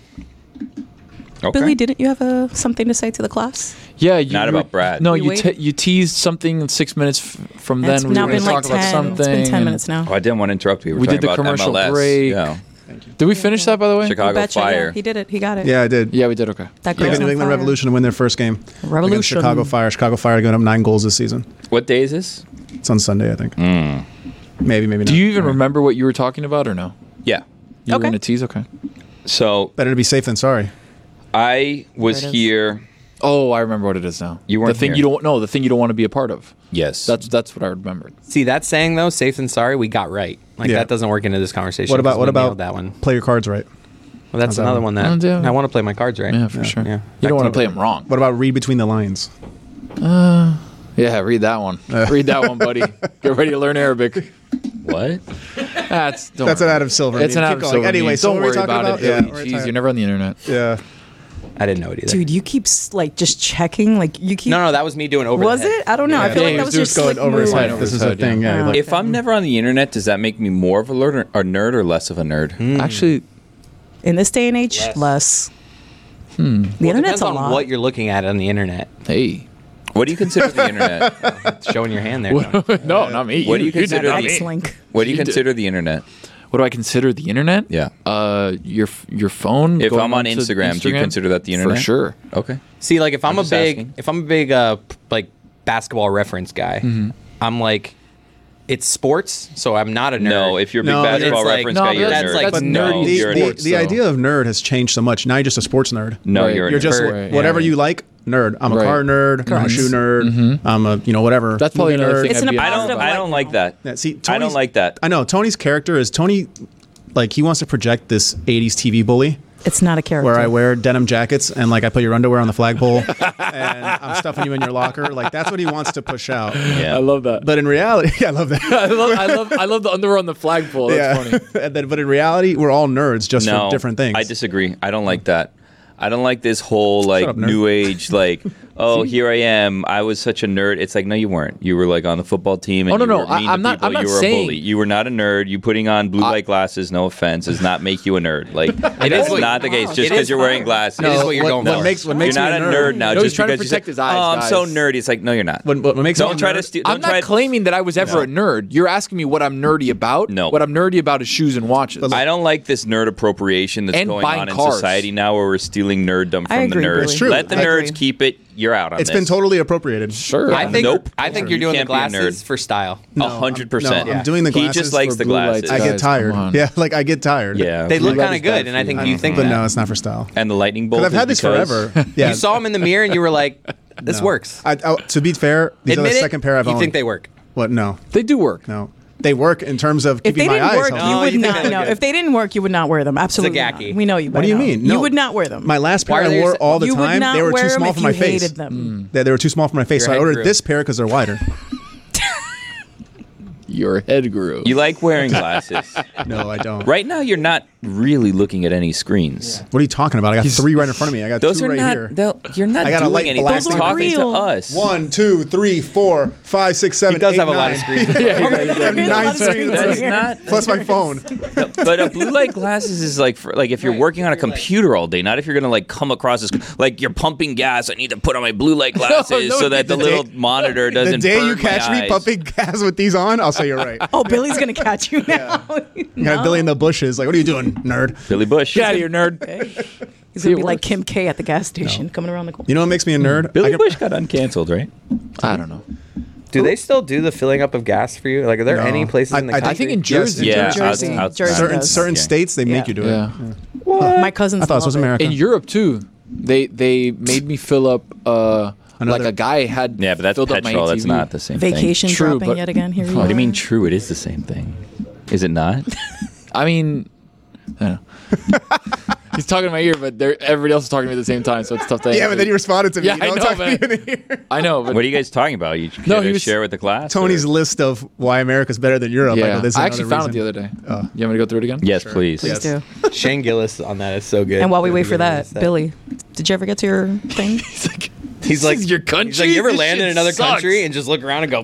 okay. Billy, didn't you have something to say to the class? Yeah. You Not about Brad. No, We you wait? you teased something 6 minutes from It's then. now We were been going like to talk 10. about something. It's been 10 and- minutes now. Oh, I didn't want to interrupt you. We did talking the about commercial MLS. break. Yeah. Did we finish that, by the way? Chicago Betcha, yeah, Fire. he did it. He got it. Yeah, I did. Yeah, we did. Okay. That Look girl's at New on England fire. Revolution to win their first game. Revolution. Against Chicago Fire. Chicago Fire going up 9 goals this season. What day is this? It's on Sunday, I think. Maybe not. Do you even remember what you were talking about or no? Yeah. You were Okay. going to tease? Okay. So Better to be safe than sorry. I was There it is. here. Oh, I remember what it is now. You weren't the thing here. you don't know. The thing you don't want to be a part of. Yes. That's what I remembered. See that saying though, safe and sorry, we got right. Like Yeah. that doesn't work into this conversation. What about 'cause we nailed that one? play your cards right? Well, that's How's that another one? one that Oh, yeah. I want to play my cards right. Yeah, for sure. Yeah. You don't want to Back play you. them wrong. What about read between the lines? Yeah, read that one. Read that one, buddy. Get ready to learn Arabic. what? That's That's an Adam Silver. It's an meme. Adam Keep going. Silver. Anyway, meme. so Don't what were we worry talking about it. Yeah, Billy. Jeez, you're never on the internet. Yeah. I didn't know it either. Dude, you keep like just checking. Like you keep. No, that was me doing over. Was the head. it? I don't know. I feel Yeah, like he that was was your Just going slick over his move. head. over This his is a head, thing. yeah. Yeah. Okay. If I'm never on the internet, does that make me more of a nerd or less of a nerd? Actually, In this day and age, less. The Well, it internet's depends a on lot. what you're looking at on the internet. hey. What do you consider the internet? It's showing your hand there. John. No, not me. What do you did consider not the- me. X-Link. What do you You did. consider the internet? What do I consider the internet? Yeah. Your phone. If going I'm on onto Instagram, do you consider that the internet? For sure. Okay. See, like if I'm a just big, asking. if I'm a big like basketball reference guy, I'm like, it's sports, so I'm not a nerd. No, if you're a big No, basketball it's like- reference No, guy, you're a that's nerd. like That's no, nerdy you're a sports. nerd. The idea of nerd has changed so much. Now you're just a sports nerd. No, Right. you're a You're nerd. just Right. whatever Yeah. you like, nerd. I'm a Right. car nerd. I'm a shoe nerd. I'm a whatever. That's probably movie another nerd. thing. It's in I'd a be I positive don't. I light don't like now. that. Yeah, see, I don't Tony's- like that. I know Tony's character is Tony. Like he wants to project this '80s TV bully. It's not a character. Where I wear denim jackets and like I put your underwear on the flagpole and I'm stuffing you in your locker. Like that's what he wants to push out. Yeah. I love that. But in reality, yeah, I love that. I love the underwear on the flagpole. That's funny. And then, but in reality, we're all nerds just No, for different things. I disagree. I don't like that. I don't like this whole like up, nerd. new age like oh here I am. I was such a nerd. It's like no you weren't. You were like on the football team and Oh, no, you no. were mean I'm to not- people. I'm not you were saying- a bully. You were not a nerd. You putting on blue light glasses, no offense, does not make you a nerd. Like it is what- not the case. It Just because is you're wearing fine. glasses. It is what you're going what for. makes You're me not a nerd now. No, he's just trying to because you protect say, his eyes, Oh, I'm so guys. nerdy. It's like no, you're not. what makes Don't me try a to nerd- steal. I'm Don't try. not claiming that I was ever a nerd. You're asking me what I'm nerdy about. No. What I'm nerdy about is shoes and watches. I don't like this nerd appropriation that's And going buying on in cars. society now, where we're stealing nerddom I from the agree, nerds. Billy. It's true. Let the I nerds agree. keep it. You're out on It's this. been totally appropriated. Sure. I think. Nope. I think you're You doing the can't be a glasses nerd. for style. 100%. No, I'm doing the He glasses just likes for the blue glasses. lights. I get Guys, tired. come on. Yeah, like I get tired. Yeah. They look light kind is of good, bad and I for think you. you think But that. no, it's not for style. And the lightning bolt. Because I've had this because- forever. Yeah. You saw them in the mirror, and you were like, "This No. works." To be fair, these are Admit the it. second pair I've You owned. think they work? What? No, They do work. no. They work in terms of If keeping they my didn't eyes work, healthy. you Oh, would you think not. they No, look if they didn't work, you would not wear them. Absolutely Zagacki. not. We know you. What do you mean? No. You would not wear them. My last pair Why are I they wore your- all the you would time. not They were wear too them small if for my you face. hated them. They were too small for my face, Your so I head ordered grew. this pair because they're wider. Your head grew. You like wearing glasses. No, I don't. Right now, you're not really looking at any screens. What are you talking about? I got 3 right in front of me. I got Those 2 are right not. here. You're not I got a doing light anything. black You're thing. talking to Real. us. 1, 2, 3, 4, 5, 6, 7, He does 8, have a lot 9. of screens. I have 9 screens. That's not. Plus my phone. But a blue light glasses is like for if you're working on a computer all day, not if you're gonna like come across this like you're pumping gas. I need to put on my blue light glasses no, so that the little monitor doesn't. The day burn you catch my me eyes. pumping gas with these on, I'll say you're right. Oh, Billy's gonna catch you now. You got Billy in the bushes. Like, what are you doing, nerd? Billy Bush. Get out of here, nerd. He's gonna be like Kim K at the gas station coming around the corner. You know what makes me a nerd? Billy I can- Bush got uncanceled, right? I don't know. Do they still do the filling up of gas for you? Like, are there No. any places in the I country? I think in Yes, Jersey. Yeah, Jersey. Jersey certain does. certain Yeah. states they make Yeah. you do it. Yeah. My cousins. I thought this was love it. America. In Europe too, they made me fill up. Like Another- a guy had. Yeah, but that's filled up petrol. my That's ATV. not the same thing. Vacation True, dropping but- yet again. Here you What do you are. mean? True. It is the same thing. Is it not? I mean, I don't know. He's talking in my ear, but everybody else is talking to me at the same time, so it's tough to. Yeah, but then you responded to me. Yeah, You I don't know, talk to but- me in the ear. I know, but What are you guys talking about? You No, care he to was- share with the class? Tony's or- list of why America's better than Europe. yeah, this is I actually another found it reason. the other day. You want me to go through it again? Yes, please. Please Yes. do. Shane Gillis on that is so good. And while we wait for that, He's like- Billy, did you ever get to your thing? He's like, is your country? He's like, you ever This land in shit another sucks." country and just look around and go,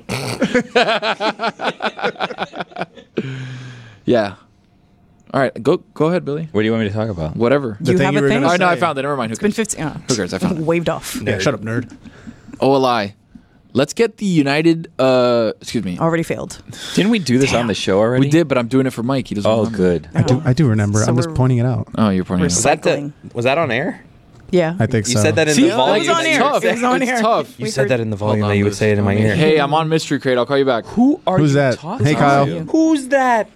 Yeah. All right, go ahead, Billy. What do you want me to talk about? Whatever. The You thing have you a were thing? gonna Oh, no, I say. found it. Never mind. It's been 15. Who cares? I found it. Waved off. Yeah, shut up, nerd. OLI. Let's get the United. Excuse me. Already failed. Didn't we do this on the show already? We did, but I'm doing it for Mike. He doesn't. Oh, remember. good. I do remember. So I'm just we're- pointing it out. Oh, you're pointing. was it out. that Recycling. was that on air? Yeah. I think You so. said that in See, the that volume. was on that air. you Tough. It was on It's air. tough. You said that in the volume Hold that on, you would Liz. say it in my ear. Hey, I'm on Mystery Crate. I'll call you back. Who are Who's you that? talking Hey, Kyle. to? Who's that?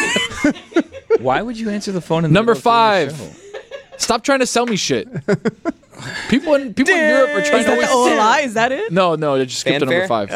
Why would you answer the phone in the Number middle of doing the 5. Stop trying to sell me shit. People in Europe are trying Is to that the always. OLI? Is that it? No, they just skipped to number Fanfare?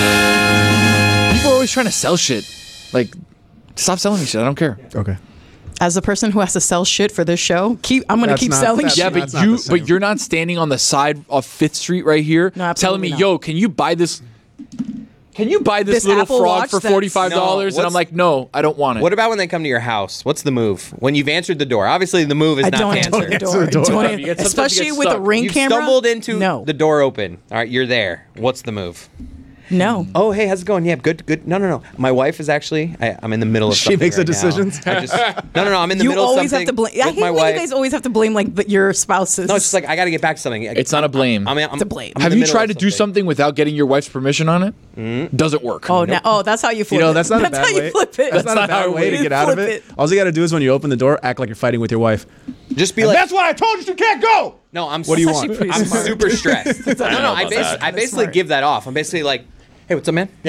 5. People are always trying to sell shit. Like, stop selling me shit. I don't care. Okay. As the person who has to sell shit for this show, I'm gonna That's keep not- selling that's- shit. Yeah, That's but not the same. you're not standing on the side of 5th Street right here, No, telling me, absolutely not. "Yo, can you buy this? Can you buy this This little Apple frog Watch for that's- $45?" No, And I'm like, "No, I don't want it." What about when they come to your house? What's the move? When you've answered the door. Obviously, the move is I not don't to answer answer. the door. the door. Don't- You get- sometimes you Especially get with a stuck. ring You've camera. stumbled into No. the door open. All right, you're there. What's the move? No. Oh, hey, how's it going? Yeah, good. No. My wife is actually. I'm in the middle of. She something makes the right now. decisions? I just. No. I'm in the You middle of always something have to blame. I with hate my when wife. you guys always have to blame like your spouses. No, it's just like I got to get back to something. It's not a blame. I'm To blame. I'm in Have the you middle tried of to do something without getting your wife's permission on it? Doesn't work. Oh, that's how you flip You know, it. that's not a That's bad how you way. flip it. That's not a bad way to get out of Flip it. All you got to do is when you open the door, act like you're fighting with your wife. Just be like. That's why I told you can't go. No, I'm. What do you actually want? pretty I'm smart. super stressed. No. I about that. basically smart. give that off. I'm basically like, hey, what's up, man? Yeah.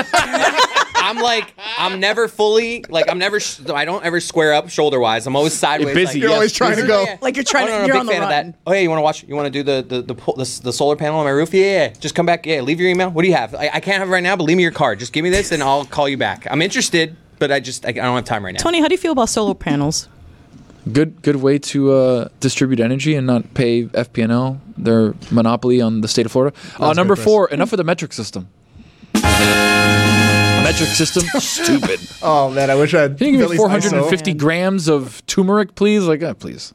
I'm like, I'm never fully like, I don't ever square up shoulder wise. I'm always sideways. busy, Like, You're always trying to go. Like you're trying to- No, you're big on the fan of run. that. Oh yeah, you want to watch? You want to do the solar panel on my roof? Yeah. Just come back. Yeah, leave your email. What do you have? I can't have it right now, but leave me your card. Just give me this, and I'll call you back. I'm interested, but I don't have time right now. Tony, how do you feel about solar panels? Good way to distribute energy and not pay FPNL their monopoly on the state of Florida. Number good, 4, enough of the metric system. Metric system, stupid. Oh man, I wish I had. Can you give me Billy's 450 ISO. grams of turmeric, please? Like, please.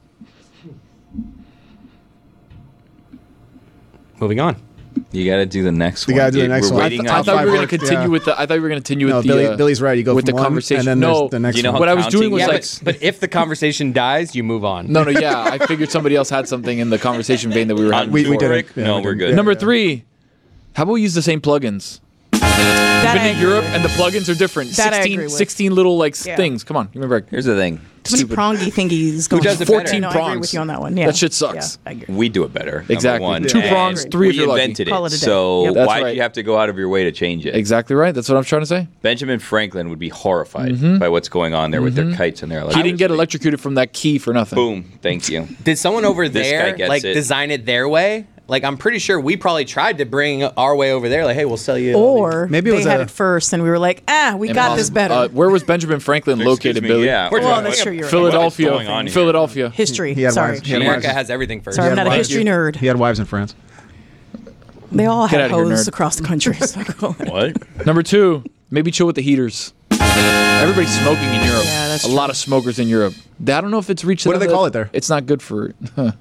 Moving on. You got to do the next You one. gotta do the next We're one. waiting I on thought we were five going to words, continue yeah. with the. I thought we were going to continue No, with the. Billy's right. You go with from the one, conversation. and then no, there's the next You know one. what I was doing counting- was Yeah, like. but if the conversation dies, you move on. No, yeah. I figured somebody else had something in the conversation vein that we were On having. We before. didn't. Yeah, No, we we're didn't. good. Yeah. Number 3. How about we use the same plugins? That I Been to agree Europe with. and the plugins are different. That I 16, agree with. 16 little like Yeah. things. Come on, give me a break. Here's the thing. Too many prongy thingies going does on. it better? 14 No, I agree prongs. with you on that one. Yeah. That shit sucks. Yeah, I agree. We do it better. number Exactly. one. 2 Yeah. prongs, I 3 if we you're lucky. invented Call it. it a day. So Yep. That's why right. do you have to go out of your way to change it? Exactly right. That's what I'm trying to say. Benjamin Franklin would be horrified by what's going on there with their kites and their He didn't get electrocuted from that key for nothing. Boom. Thank you. Did someone over This guy there gets like it. design it their way? Like I'm pretty sure we probably tried to bring our way over there. Like, hey, we'll sell you. Or Maybe it they was had a- it first, and we were like, we got this better. Where was Benjamin Franklin located, Excuse me, Billy? Yeah. Well, that's true. You're right. Philadelphia. What's going on here? Philadelphia. History. He had Sorry. wives. He had America wives. has everything first. Sorry, I'm not a wives. history nerd. He had wives in France. They all Get had out of here, hoes nerd. across the country. So go ahead. What? Number 2, maybe chill with the heaters. Everybody's smoking in Europe. Yeah, that's a true. lot of smokers in Europe. I don't know if it's reached. What do they call it there? It's not good for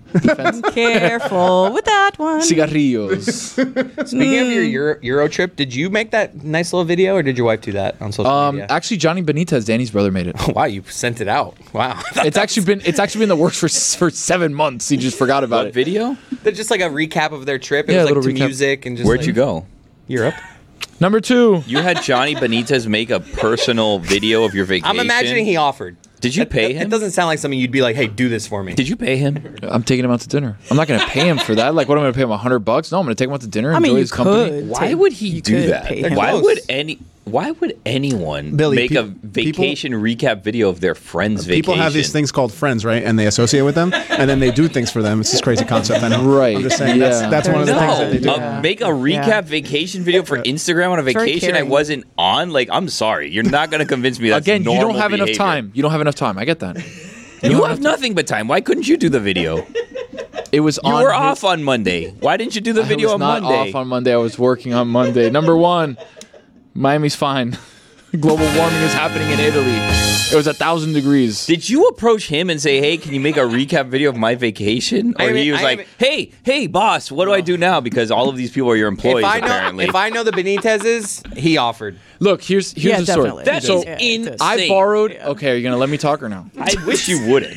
Careful with that one. cigarrillos. Speaking of your Euro trip, did you make that nice little video, or did your wife do that on social media? Actually, Johnny Benitez, Danny's brother, made it. Wow, you sent it out. Wow. It's actually been in the works for 7 months. He just forgot about What it. video? They're just like a recap of their trip. It Yeah, was a like to little recap. music and just Where'd like, you go? Europe. Number 2. You had Johnny Benitez make a personal video of your vacation. I'm imagining he offered. Did you pay him? It doesn't sound like something you'd be like, hey, do this for me. Did you pay him? I'm taking him out to dinner. I'm not going to pay him for that. Like, what am I going to pay him? $100? No, I'm going to take him out to dinner. I mean, enjoy you his company. could. Why would he You do could that? pay him. Why close. would anyone Billy, make a people- vacation recap video of their friend's vacation? People have these things called friends, right? And they associate with them, and then they do things for them. It's this crazy concept. I know. Right. I'm just saying Yeah. that's one of the things that they do. No, make a recap vacation video for Instagram on a Very vacation I caring. wasn't on. Like, I'm sorry, you're not gonna convince me that's Again, you don't normal have enough behavior. time. You don't have enough time. I get that. You have nothing but time. Why couldn't you do the video? It was You on were his- off on Monday. Why didn't you do the video I was on not Monday? off on Monday. I was working on Monday. Number 1, Miami's fine. Global warming is happening in Italy. It was 1,000 degrees. Did you approach him and say, "Hey, can you make a recap video of my vacation?" Or he was like, "Hey, boss, what do I do now?" Because all of these people are your employees. Apparently, if I know the Benitez's, he offered. Look, here's Yeah, the story. definitely. That's So insane. I borrowed. Okay, are you gonna let me talk or no? I wish you wouldn't.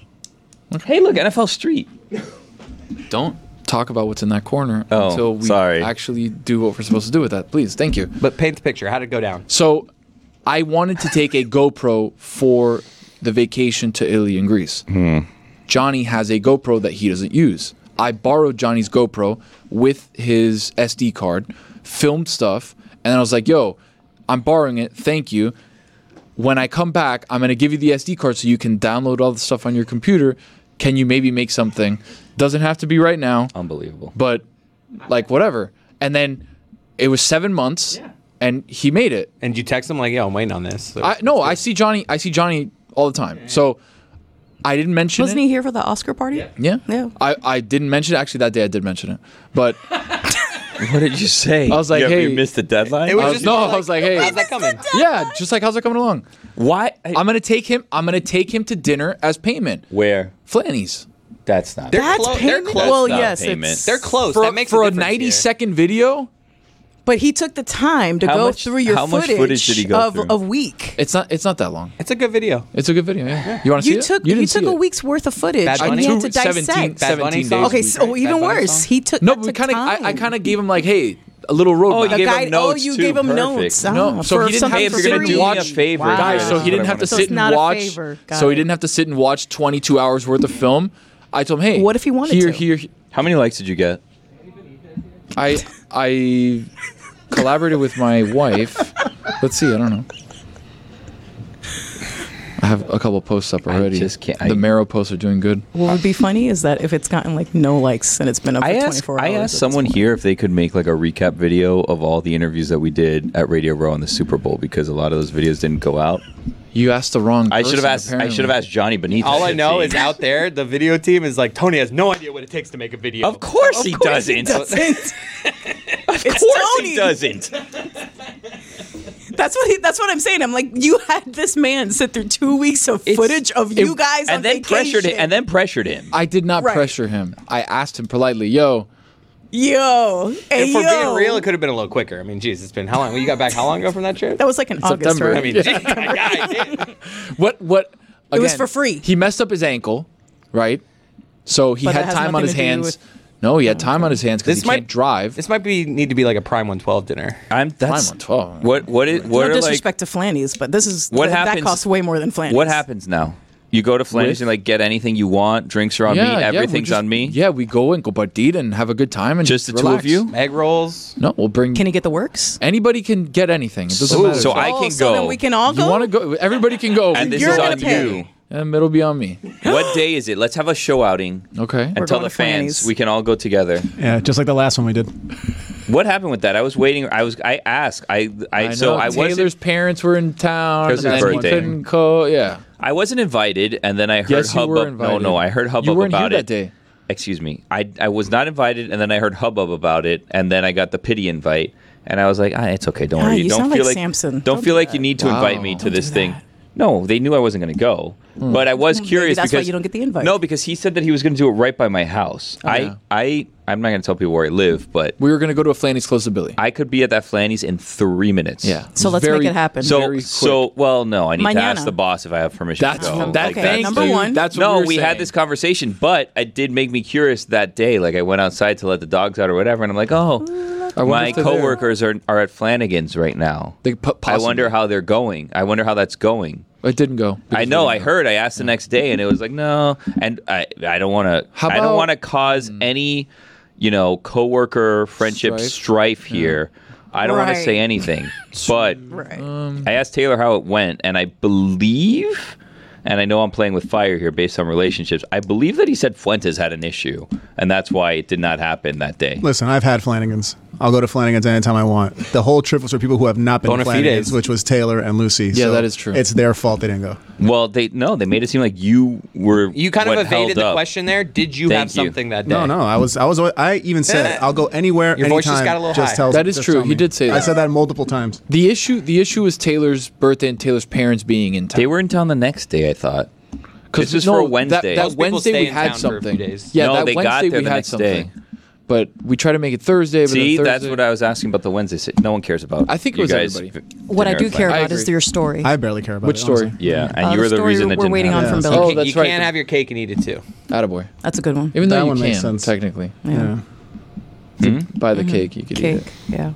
Hey, look, NFL Street. Don't talk about what's in that corner Oh, until we sorry. actually do what we're supposed to do with that. Please, thank you. But paint the picture. How did it go down? So, I wanted to take a GoPro for the vacation to Italy and Greece. Johnny has a GoPro that he doesn't use. I borrowed Johnny's GoPro with his SD card, filmed stuff, and then I was like, yo, I'm borrowing it. Thank you. When I come back, I'm going to give you the SD card so you can download all the stuff on your computer. Can you maybe make something? Doesn't have to be right now, Unbelievable. but like whatever. And then it was 7 months, and he made it. And you text him like, yo, I'm waiting on this. So I see Johnny all the time. So I didn't mention Wasn't it. he here for the Oscar party? Yeah. Yeah. I didn't mention it. Actually, that day I did mention it. But What did you say? I was like, hey. you missed the deadline. It was I just no, more I was like, hey. how's that coming? Yeah, just like, how's that coming along? Why? I'm gonna take him to dinner as payment. Where? Flanny's. That's not. They're That's close. payment. They're close. Well, not yes, payment. it's They're close. For, that makes for a difference here. 90-second video, But he took the time to How go much- through your how much footage, footage did he go of through? a week. it's not that long. It's a good video. It's a good video. Yeah. You want to see You it? took You you didn't took see a it. week's worth of footage Bad and Bunny? he had to 17 dissect. Bad Bunny 17 song? days. Okay, we- so even Bad Bunny worse, song? he took No, that but we took kind of. I time. kind of gave him like, hey, a little roadmap. Oh, you A gave him guide. notes you too. gave him Perfect. notes. No, so for he didn't something have Hey, if to you're sit gonna and do me watch. a favor, Wow. Guys, so he didn't have to So sit it's and not a watch. favor. Got So he it. didn't have to sit and watch 22 hours worth of film. I told him, hey, What if he wanted here, to? Here, How many likes did you get? I collaborated with my wife. Let's see. I don't know. I have a couple posts up already. just can't- The Marrow posts are doing good. What would be funny is that if it's gotten like no likes and it's been up for 24 hours. I at asked this someone point. here if they could make like a recap video of all the interviews that we did at Radio Row on the Super Bowl because a lot of those videos didn't go out. You asked the wrong. I should have asked. Person, I should have asked Johnny Benitez. All I to know see. is out there, the video team is like, Tony has no idea what it takes to make a video. Of course he Of course doesn't. he doesn't. Of course Tony. he doesn't. That's what I'm saying. I'm like, you had this man sit through 2 weeks of footage of you guys on and then vacation. pressured him. I did not Right. pressure him. I asked him politely, yo. Yo, hey, And for yo. being real, it could have been a little quicker. I mean, geez, it's been how long? Well, you got back how long ago from that trip? That was like in August, September. right? I mean, geez, guys, What? It was again, for free. He messed up his ankle, right? So he But that had has time on nothing his to do hands. with- No, he had time on his hands because he can't drive. This might need to be like a Prime 112 dinner. Prime on 12. What No are like? disrespect to Flanny's, but this is What that happens- costs way more than Flanny's. What happens now? You go to Flanders and like get anything you want. Drinks are on me. we Everything's just- on me. Yeah, we go and go partir and have a good time and Just the two relax. of you. Egg rolls. No, we'll bring. Can he get the works? Anybody can get anything. It doesn't matter. So I can so go. then we can all You go. want to go? Everybody can go. And this You're is gonna on pay. you. And it'll be on me. What day is it? Let's have a show outing Okay. and tell going the to fans Flanny's. we can all go together. Yeah, just like the last one we did. What happened with that? I was waiting. I asked. I know Taylor's wasn't. parents were in town. It was and his then he birthday. couldn't go. Yeah. I wasn't invited, and then I heard Yes, you hubbub. were invited. No, I heard hubbub You weren't about here it that day. Excuse me. I was not invited, and then I heard hubbub about it, and then I got the pity invite, And I was like, it's okay. Don't worry. you Don't sound feel like like Samson. Don't Don't feel do like that. you need to invite me to this thing. that. No, they knew I wasn't going to go, but I was curious that's why because you don't get the invite. No, because he said that he was going to do it right by my house. yeah. I'm not going to tell people where I live, but We were going to go to a Flanny's close to Billy. I could be at that Flanny's in 3 minutes. Yeah. So let's Very- make it happen. very So well, no, I need to Mañana. ask the boss if I have permission That's to go. that. Okay, Thank number you. one. That's what No, we, we were had saying. this conversation, but it did make me curious that day. Like I went outside to let the dogs out or whatever, and I'm like, oh, I wonder my if they're there. coworkers are at Flanagan's right now. They I wonder how they're going. I wonder how that's going. It didn't go. I know. I heard. I asked the next day, and it was like no. And I don't want to. How I don't about- want to cause any, coworker friendship strife here. I don't want to Right. say anything, but Right. I asked Taylor how it went, and I believe, and I know I'm playing with fire here based on relationships, I believe that he said Fuentes had an issue, and that's why it did not happen that day. Listen, I've had Flanagan's. I'll go to Flanagan's anytime I want. The whole trip was for people who have not been Bona to Flanagan's, fides. which was Taylor and Lucy. Yeah, that is true. It's their fault they didn't go. Well, they made it seem like you were. You kind what of evaded held the up. question there. Did you Thank have you. something that day? No, I even said I'll go anywhere. Your voice just anytime, got a little high. tell- That is just true. tell He me. did say I that. said that multiple times. The issue was Taylor's birthday and Taylor's parents being in town. They were in town the next day, I thought. This was no, for a Wednesday. That Most people Wednesday stay we in had town for a few something. days. Yeah, No, that they got Wednesday there we the had next something. day. But we tried to make it Thursday. But See, then that's Thursday, what I was asking about the Wednesday. No one cares about. I think it you was guys everybody. What I do care I about is agree. your story. I barely care about Which it. story? honestly. Yeah, and you the were the story reason that we're didn't waiting on happen. from Yeah. Billy. Oh, that's you right. can't have your cake and eat it too. Attaboy. That's a good one. Even That though one you makes can, sense. technically. Yeah. Buy the cake, you could eat Cake. it. Yeah.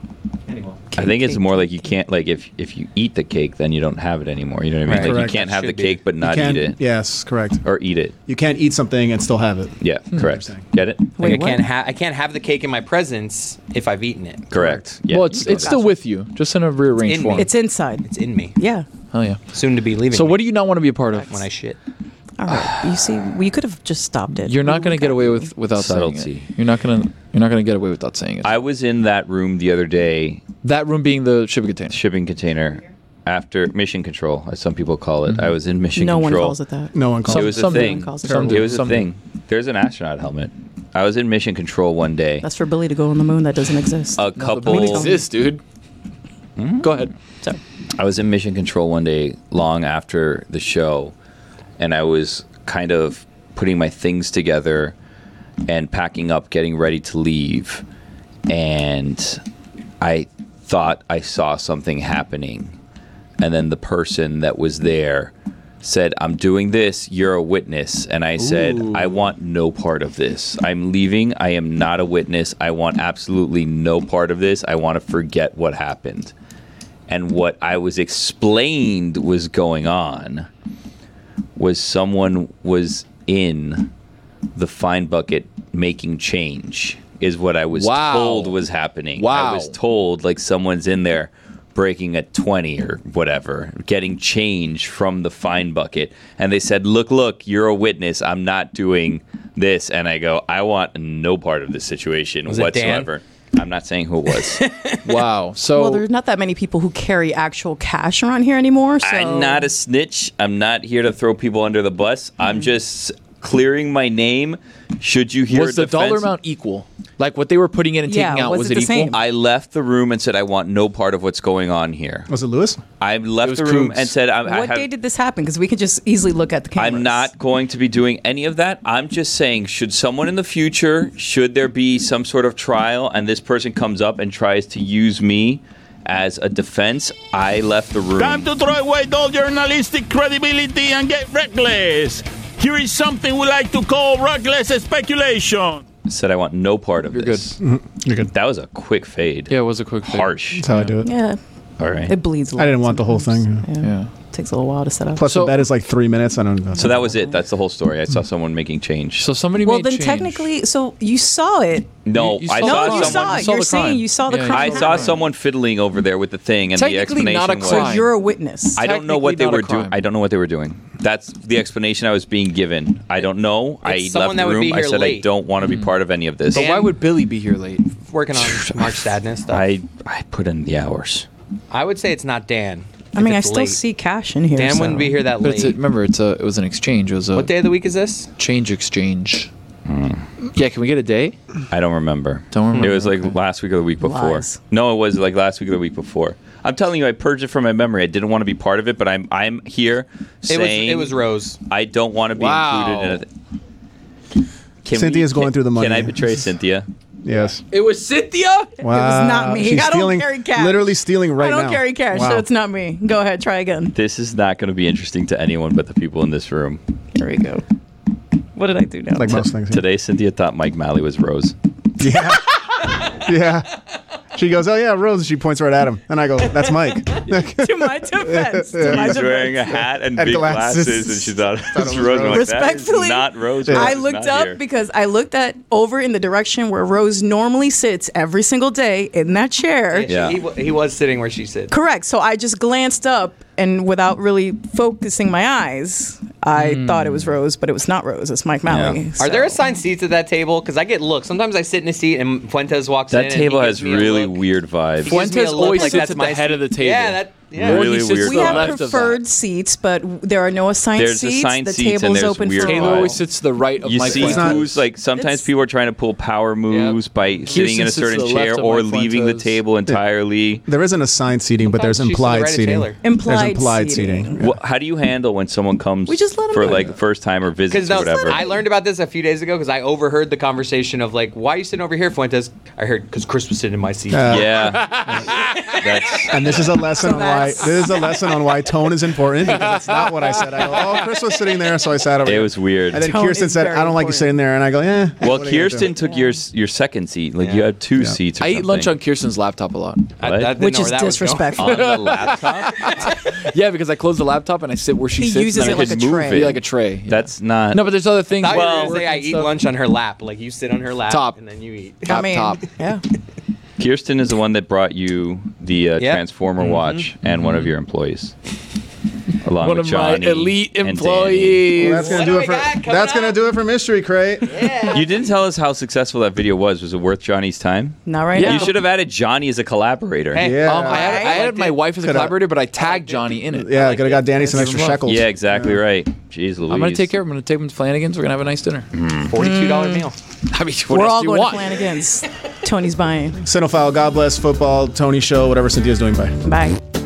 I think it's Cake, more cake, like you can't like if you eat the cake, then you don't have it anymore. You know what I mean? Right. Like Correct. you can't have the Should be. cake but You not can't- eat it, Yes, correct. or eat it. You can't eat something and still have it. Yeah, correct. Get it? Wait, Like, what? I can't have the cake in my presence if I've eaten it. Correct. Yeah. Well, it's still with you, just in a rearranged in me. form. It's inside. It's in me. Yeah. Oh yeah. Soon to be leaving. So me what do you not want to be a part of? when I shit? All right. You see, you could have just stopped it. You're not going to get away without saying Subtlety. it. You're not going to get away without saying it. I was in that room the other day, That room being the shipping container. shipping container, after mission control, as some people call it. I was in mission No one control. calls it that. No one calls It it. was a Some thing. calls it Some that. do. It was a Some do. thing. There's an astronaut helmet. I was in mission control one day. That's for Billy to go on the moon. That doesn't exist. A The couple. moon exists, dude. Go ahead. So, I was in mission control one day long after the show, and I was kind of putting my things together and packing up, getting ready to leave. And I thought I saw something happening. And then the person that was there said, "I'm doing this. You're a witness." And I said, "I want no part of this. I'm leaving. I am not a witness. I want absolutely no part of this. I want to forget what happened." And what I was explained was going on was someone was in the fine bucket making change, is what I was Wow. told was happening. Wow. I was told like someone's in there breaking a 20 or whatever, getting change from the fine bucket. And they said, look, you're a witness. I'm not doing this. And I go, I want no part of this situation Was it Dan? whatsoever. I'm not saying who it was. Wow. So well, there's not that many people who carry actual cash around here anymore. So I'm not a snitch. I'm not here to throw people under the bus. I'm just clearing my name. Should you hear was the dollar defense- amount equal? Like what they were putting in and Yeah, taking out, was was it it the equal? same? I left the room and said, I want no part of what's going on here. Was it Lewis? I left was the room Cougs. and said, I What have, day did this happen? Because we could just easily look at the cameras. I'm not going to be doing any of that. I'm just saying, should someone in the future, should there be some sort of trial and this person comes up and tries to use me as a defense, I left the room. Time to throw away all journalistic credibility and get reckless. Here is something we like to call reckless speculation. Said I want no part of You're this. good. You're good. That was a quick fade. Yeah, it was a quick fade. Harsh. That's how I do it. Yeah, All right. it bleeds. A I lot didn't want the whole sometimes. thing. Yeah. Takes a little while to set up. Plus, So- the bet is like 3 minutes. I don't know. So that was it. That's the whole story. I saw someone making change. So somebody well, made then change. technically, so you saw it. No, You I saw saw the No, you crime. someone. saw it. You saw You're the saying crime. you saw the Yeah, crime. I saw someone fiddling over there with the thing, and the Technically explanation not a was. crime. So you're a witness. I don't know what they Technically were not a doing. crime. I don't know what they were doing. That's the explanation I was being given. I don't know. I It's someone left that the would room. be I here said I late. don't want to be part of any of this. But why would Billy be here late? Working on March Sadness stuff. I put in the hours. I would say it's not Dan. I mean, if I it's still late. see cash in here. Dan so. wouldn't be here that But late. remember, it was an exchange. It was a What day of the week is this? change exchange. Yeah, can we get a date? I don't remember. Don't remember, It was like okay. last week or the week before. Lies. No, it was like last week or the week before. I'm telling you, I purged it from my memory. I didn't want to be part of it, but I'm here saying It was Rose. I don't want to be Wow. included in it. Cynthia's going through the money. Can I betray Cynthia? Yes. It was Cynthia? Wow. It was not me. She's I don't stealing, carry cash. literally stealing right I now. don't carry cash, Wow. so it's not me. Go ahead, try again. This is not going to be interesting to anyone but the people in this room. Here we go. What did I do now? Like most things. Today, Cynthia thought Mike Malley was Rose. Yeah. Yeah. She goes, oh, yeah, Rose. She points right at him. And I go, that's Mike. To my defense. To my He's defense. wearing a hat and big glasses. glasses, and she thought it Thought was it was Rose. I'm like, Rose. that is Respectfully, not Rose. Yeah. Rose I is looked not up here. because I looked at over in the direction where Rose normally sits every single day in that chair. Yeah. He was sitting where she sits. Correct. So I just glanced up, and without really focusing my eyes, I thought it was Rose, but it was not Rose. It's Mike Malley. Yeah. So. Are there assigned seats at that table? Because I get looks. Sometimes I sit in a seat and Fuentes walks in. That table and he has gives me a really look. weird vibes. He gives me a Fuentes look always like sits that's at my the head of the seat. table. Yeah, that. Yeah. Really Or he sits weird to We the vibes. have left of preferred that. seats, but there are no assigned There's seats. assigned the seats and table's there's open weird for vibes. Taylor all. always sits to the right of You Mike see Fuentes. who's like sometimes It's- people are trying to pull power moves by sitting in a sits to certain the left chair of or Mike leaving the Fuentes. table entirely. There isn't assigned seating, but there's Sometimes she's to the implied right of seating. Taylor. Implied There's implied seating. seating. Well, how do you handle when someone comes We just let 'em for do like it. the first time or visits Because or whatever? I learned about this a few days ago because I overheard the conversation of like, why are you sitting over here, Fuentes? I heard because Chris was sitting in my seat. Yeah. That's And this is a lesson on why that's- this is a lesson on why tone is important because it's not what I said. I go, oh, Chris was sitting there, so I sat over it here. was weird. And then Tone Kirsten is said, very I don't like you important. sitting there. And I go, yeah. Well, Kirsten took your second seat. Like you had two seats. Or I eat lunch on something. Kirsten's laptop a lot. I What? didn't Which know is where that was going. disrespectful. on the laptop. Yeah, because I close the laptop and I sit where she He sits. uses and it I like can a move tray. it like a tray. Yeah. That's not. No, but there's other things. I thought you where were I gonna say I work and eat stuff. lunch on her lap. Like you sit on her lap Top. and then you eat. Top, top. Yeah. Kirsten is the one that brought you the Yep. Transformer watch and one of your employees, along One with of my Johnny elite and Danny. employees. That's gonna What do do it we for got coming that's gonna up? do it for Mystery Crate. You didn't tell us how successful that video was. Was it worth Johnny's time? Not right Yeah. now. You should have added Johnny as a collaborator. Hey. Yeah. I added my wife as a Coulda- collaborator, but I tagged Johnny in it. Yeah, could have got Danny some extra shekels. Yeah, exactly right. Jeez Louise. I'm gonna take care of him. I'm gonna take him to Flanagan's. We're gonna have a nice dinner. $42 meal. I mean, what We're else all do you going to want? Flanagan's. Tony's buying. Cinephile, God bless football, Tony show, whatever Cynthia's doing. Bye. Bye.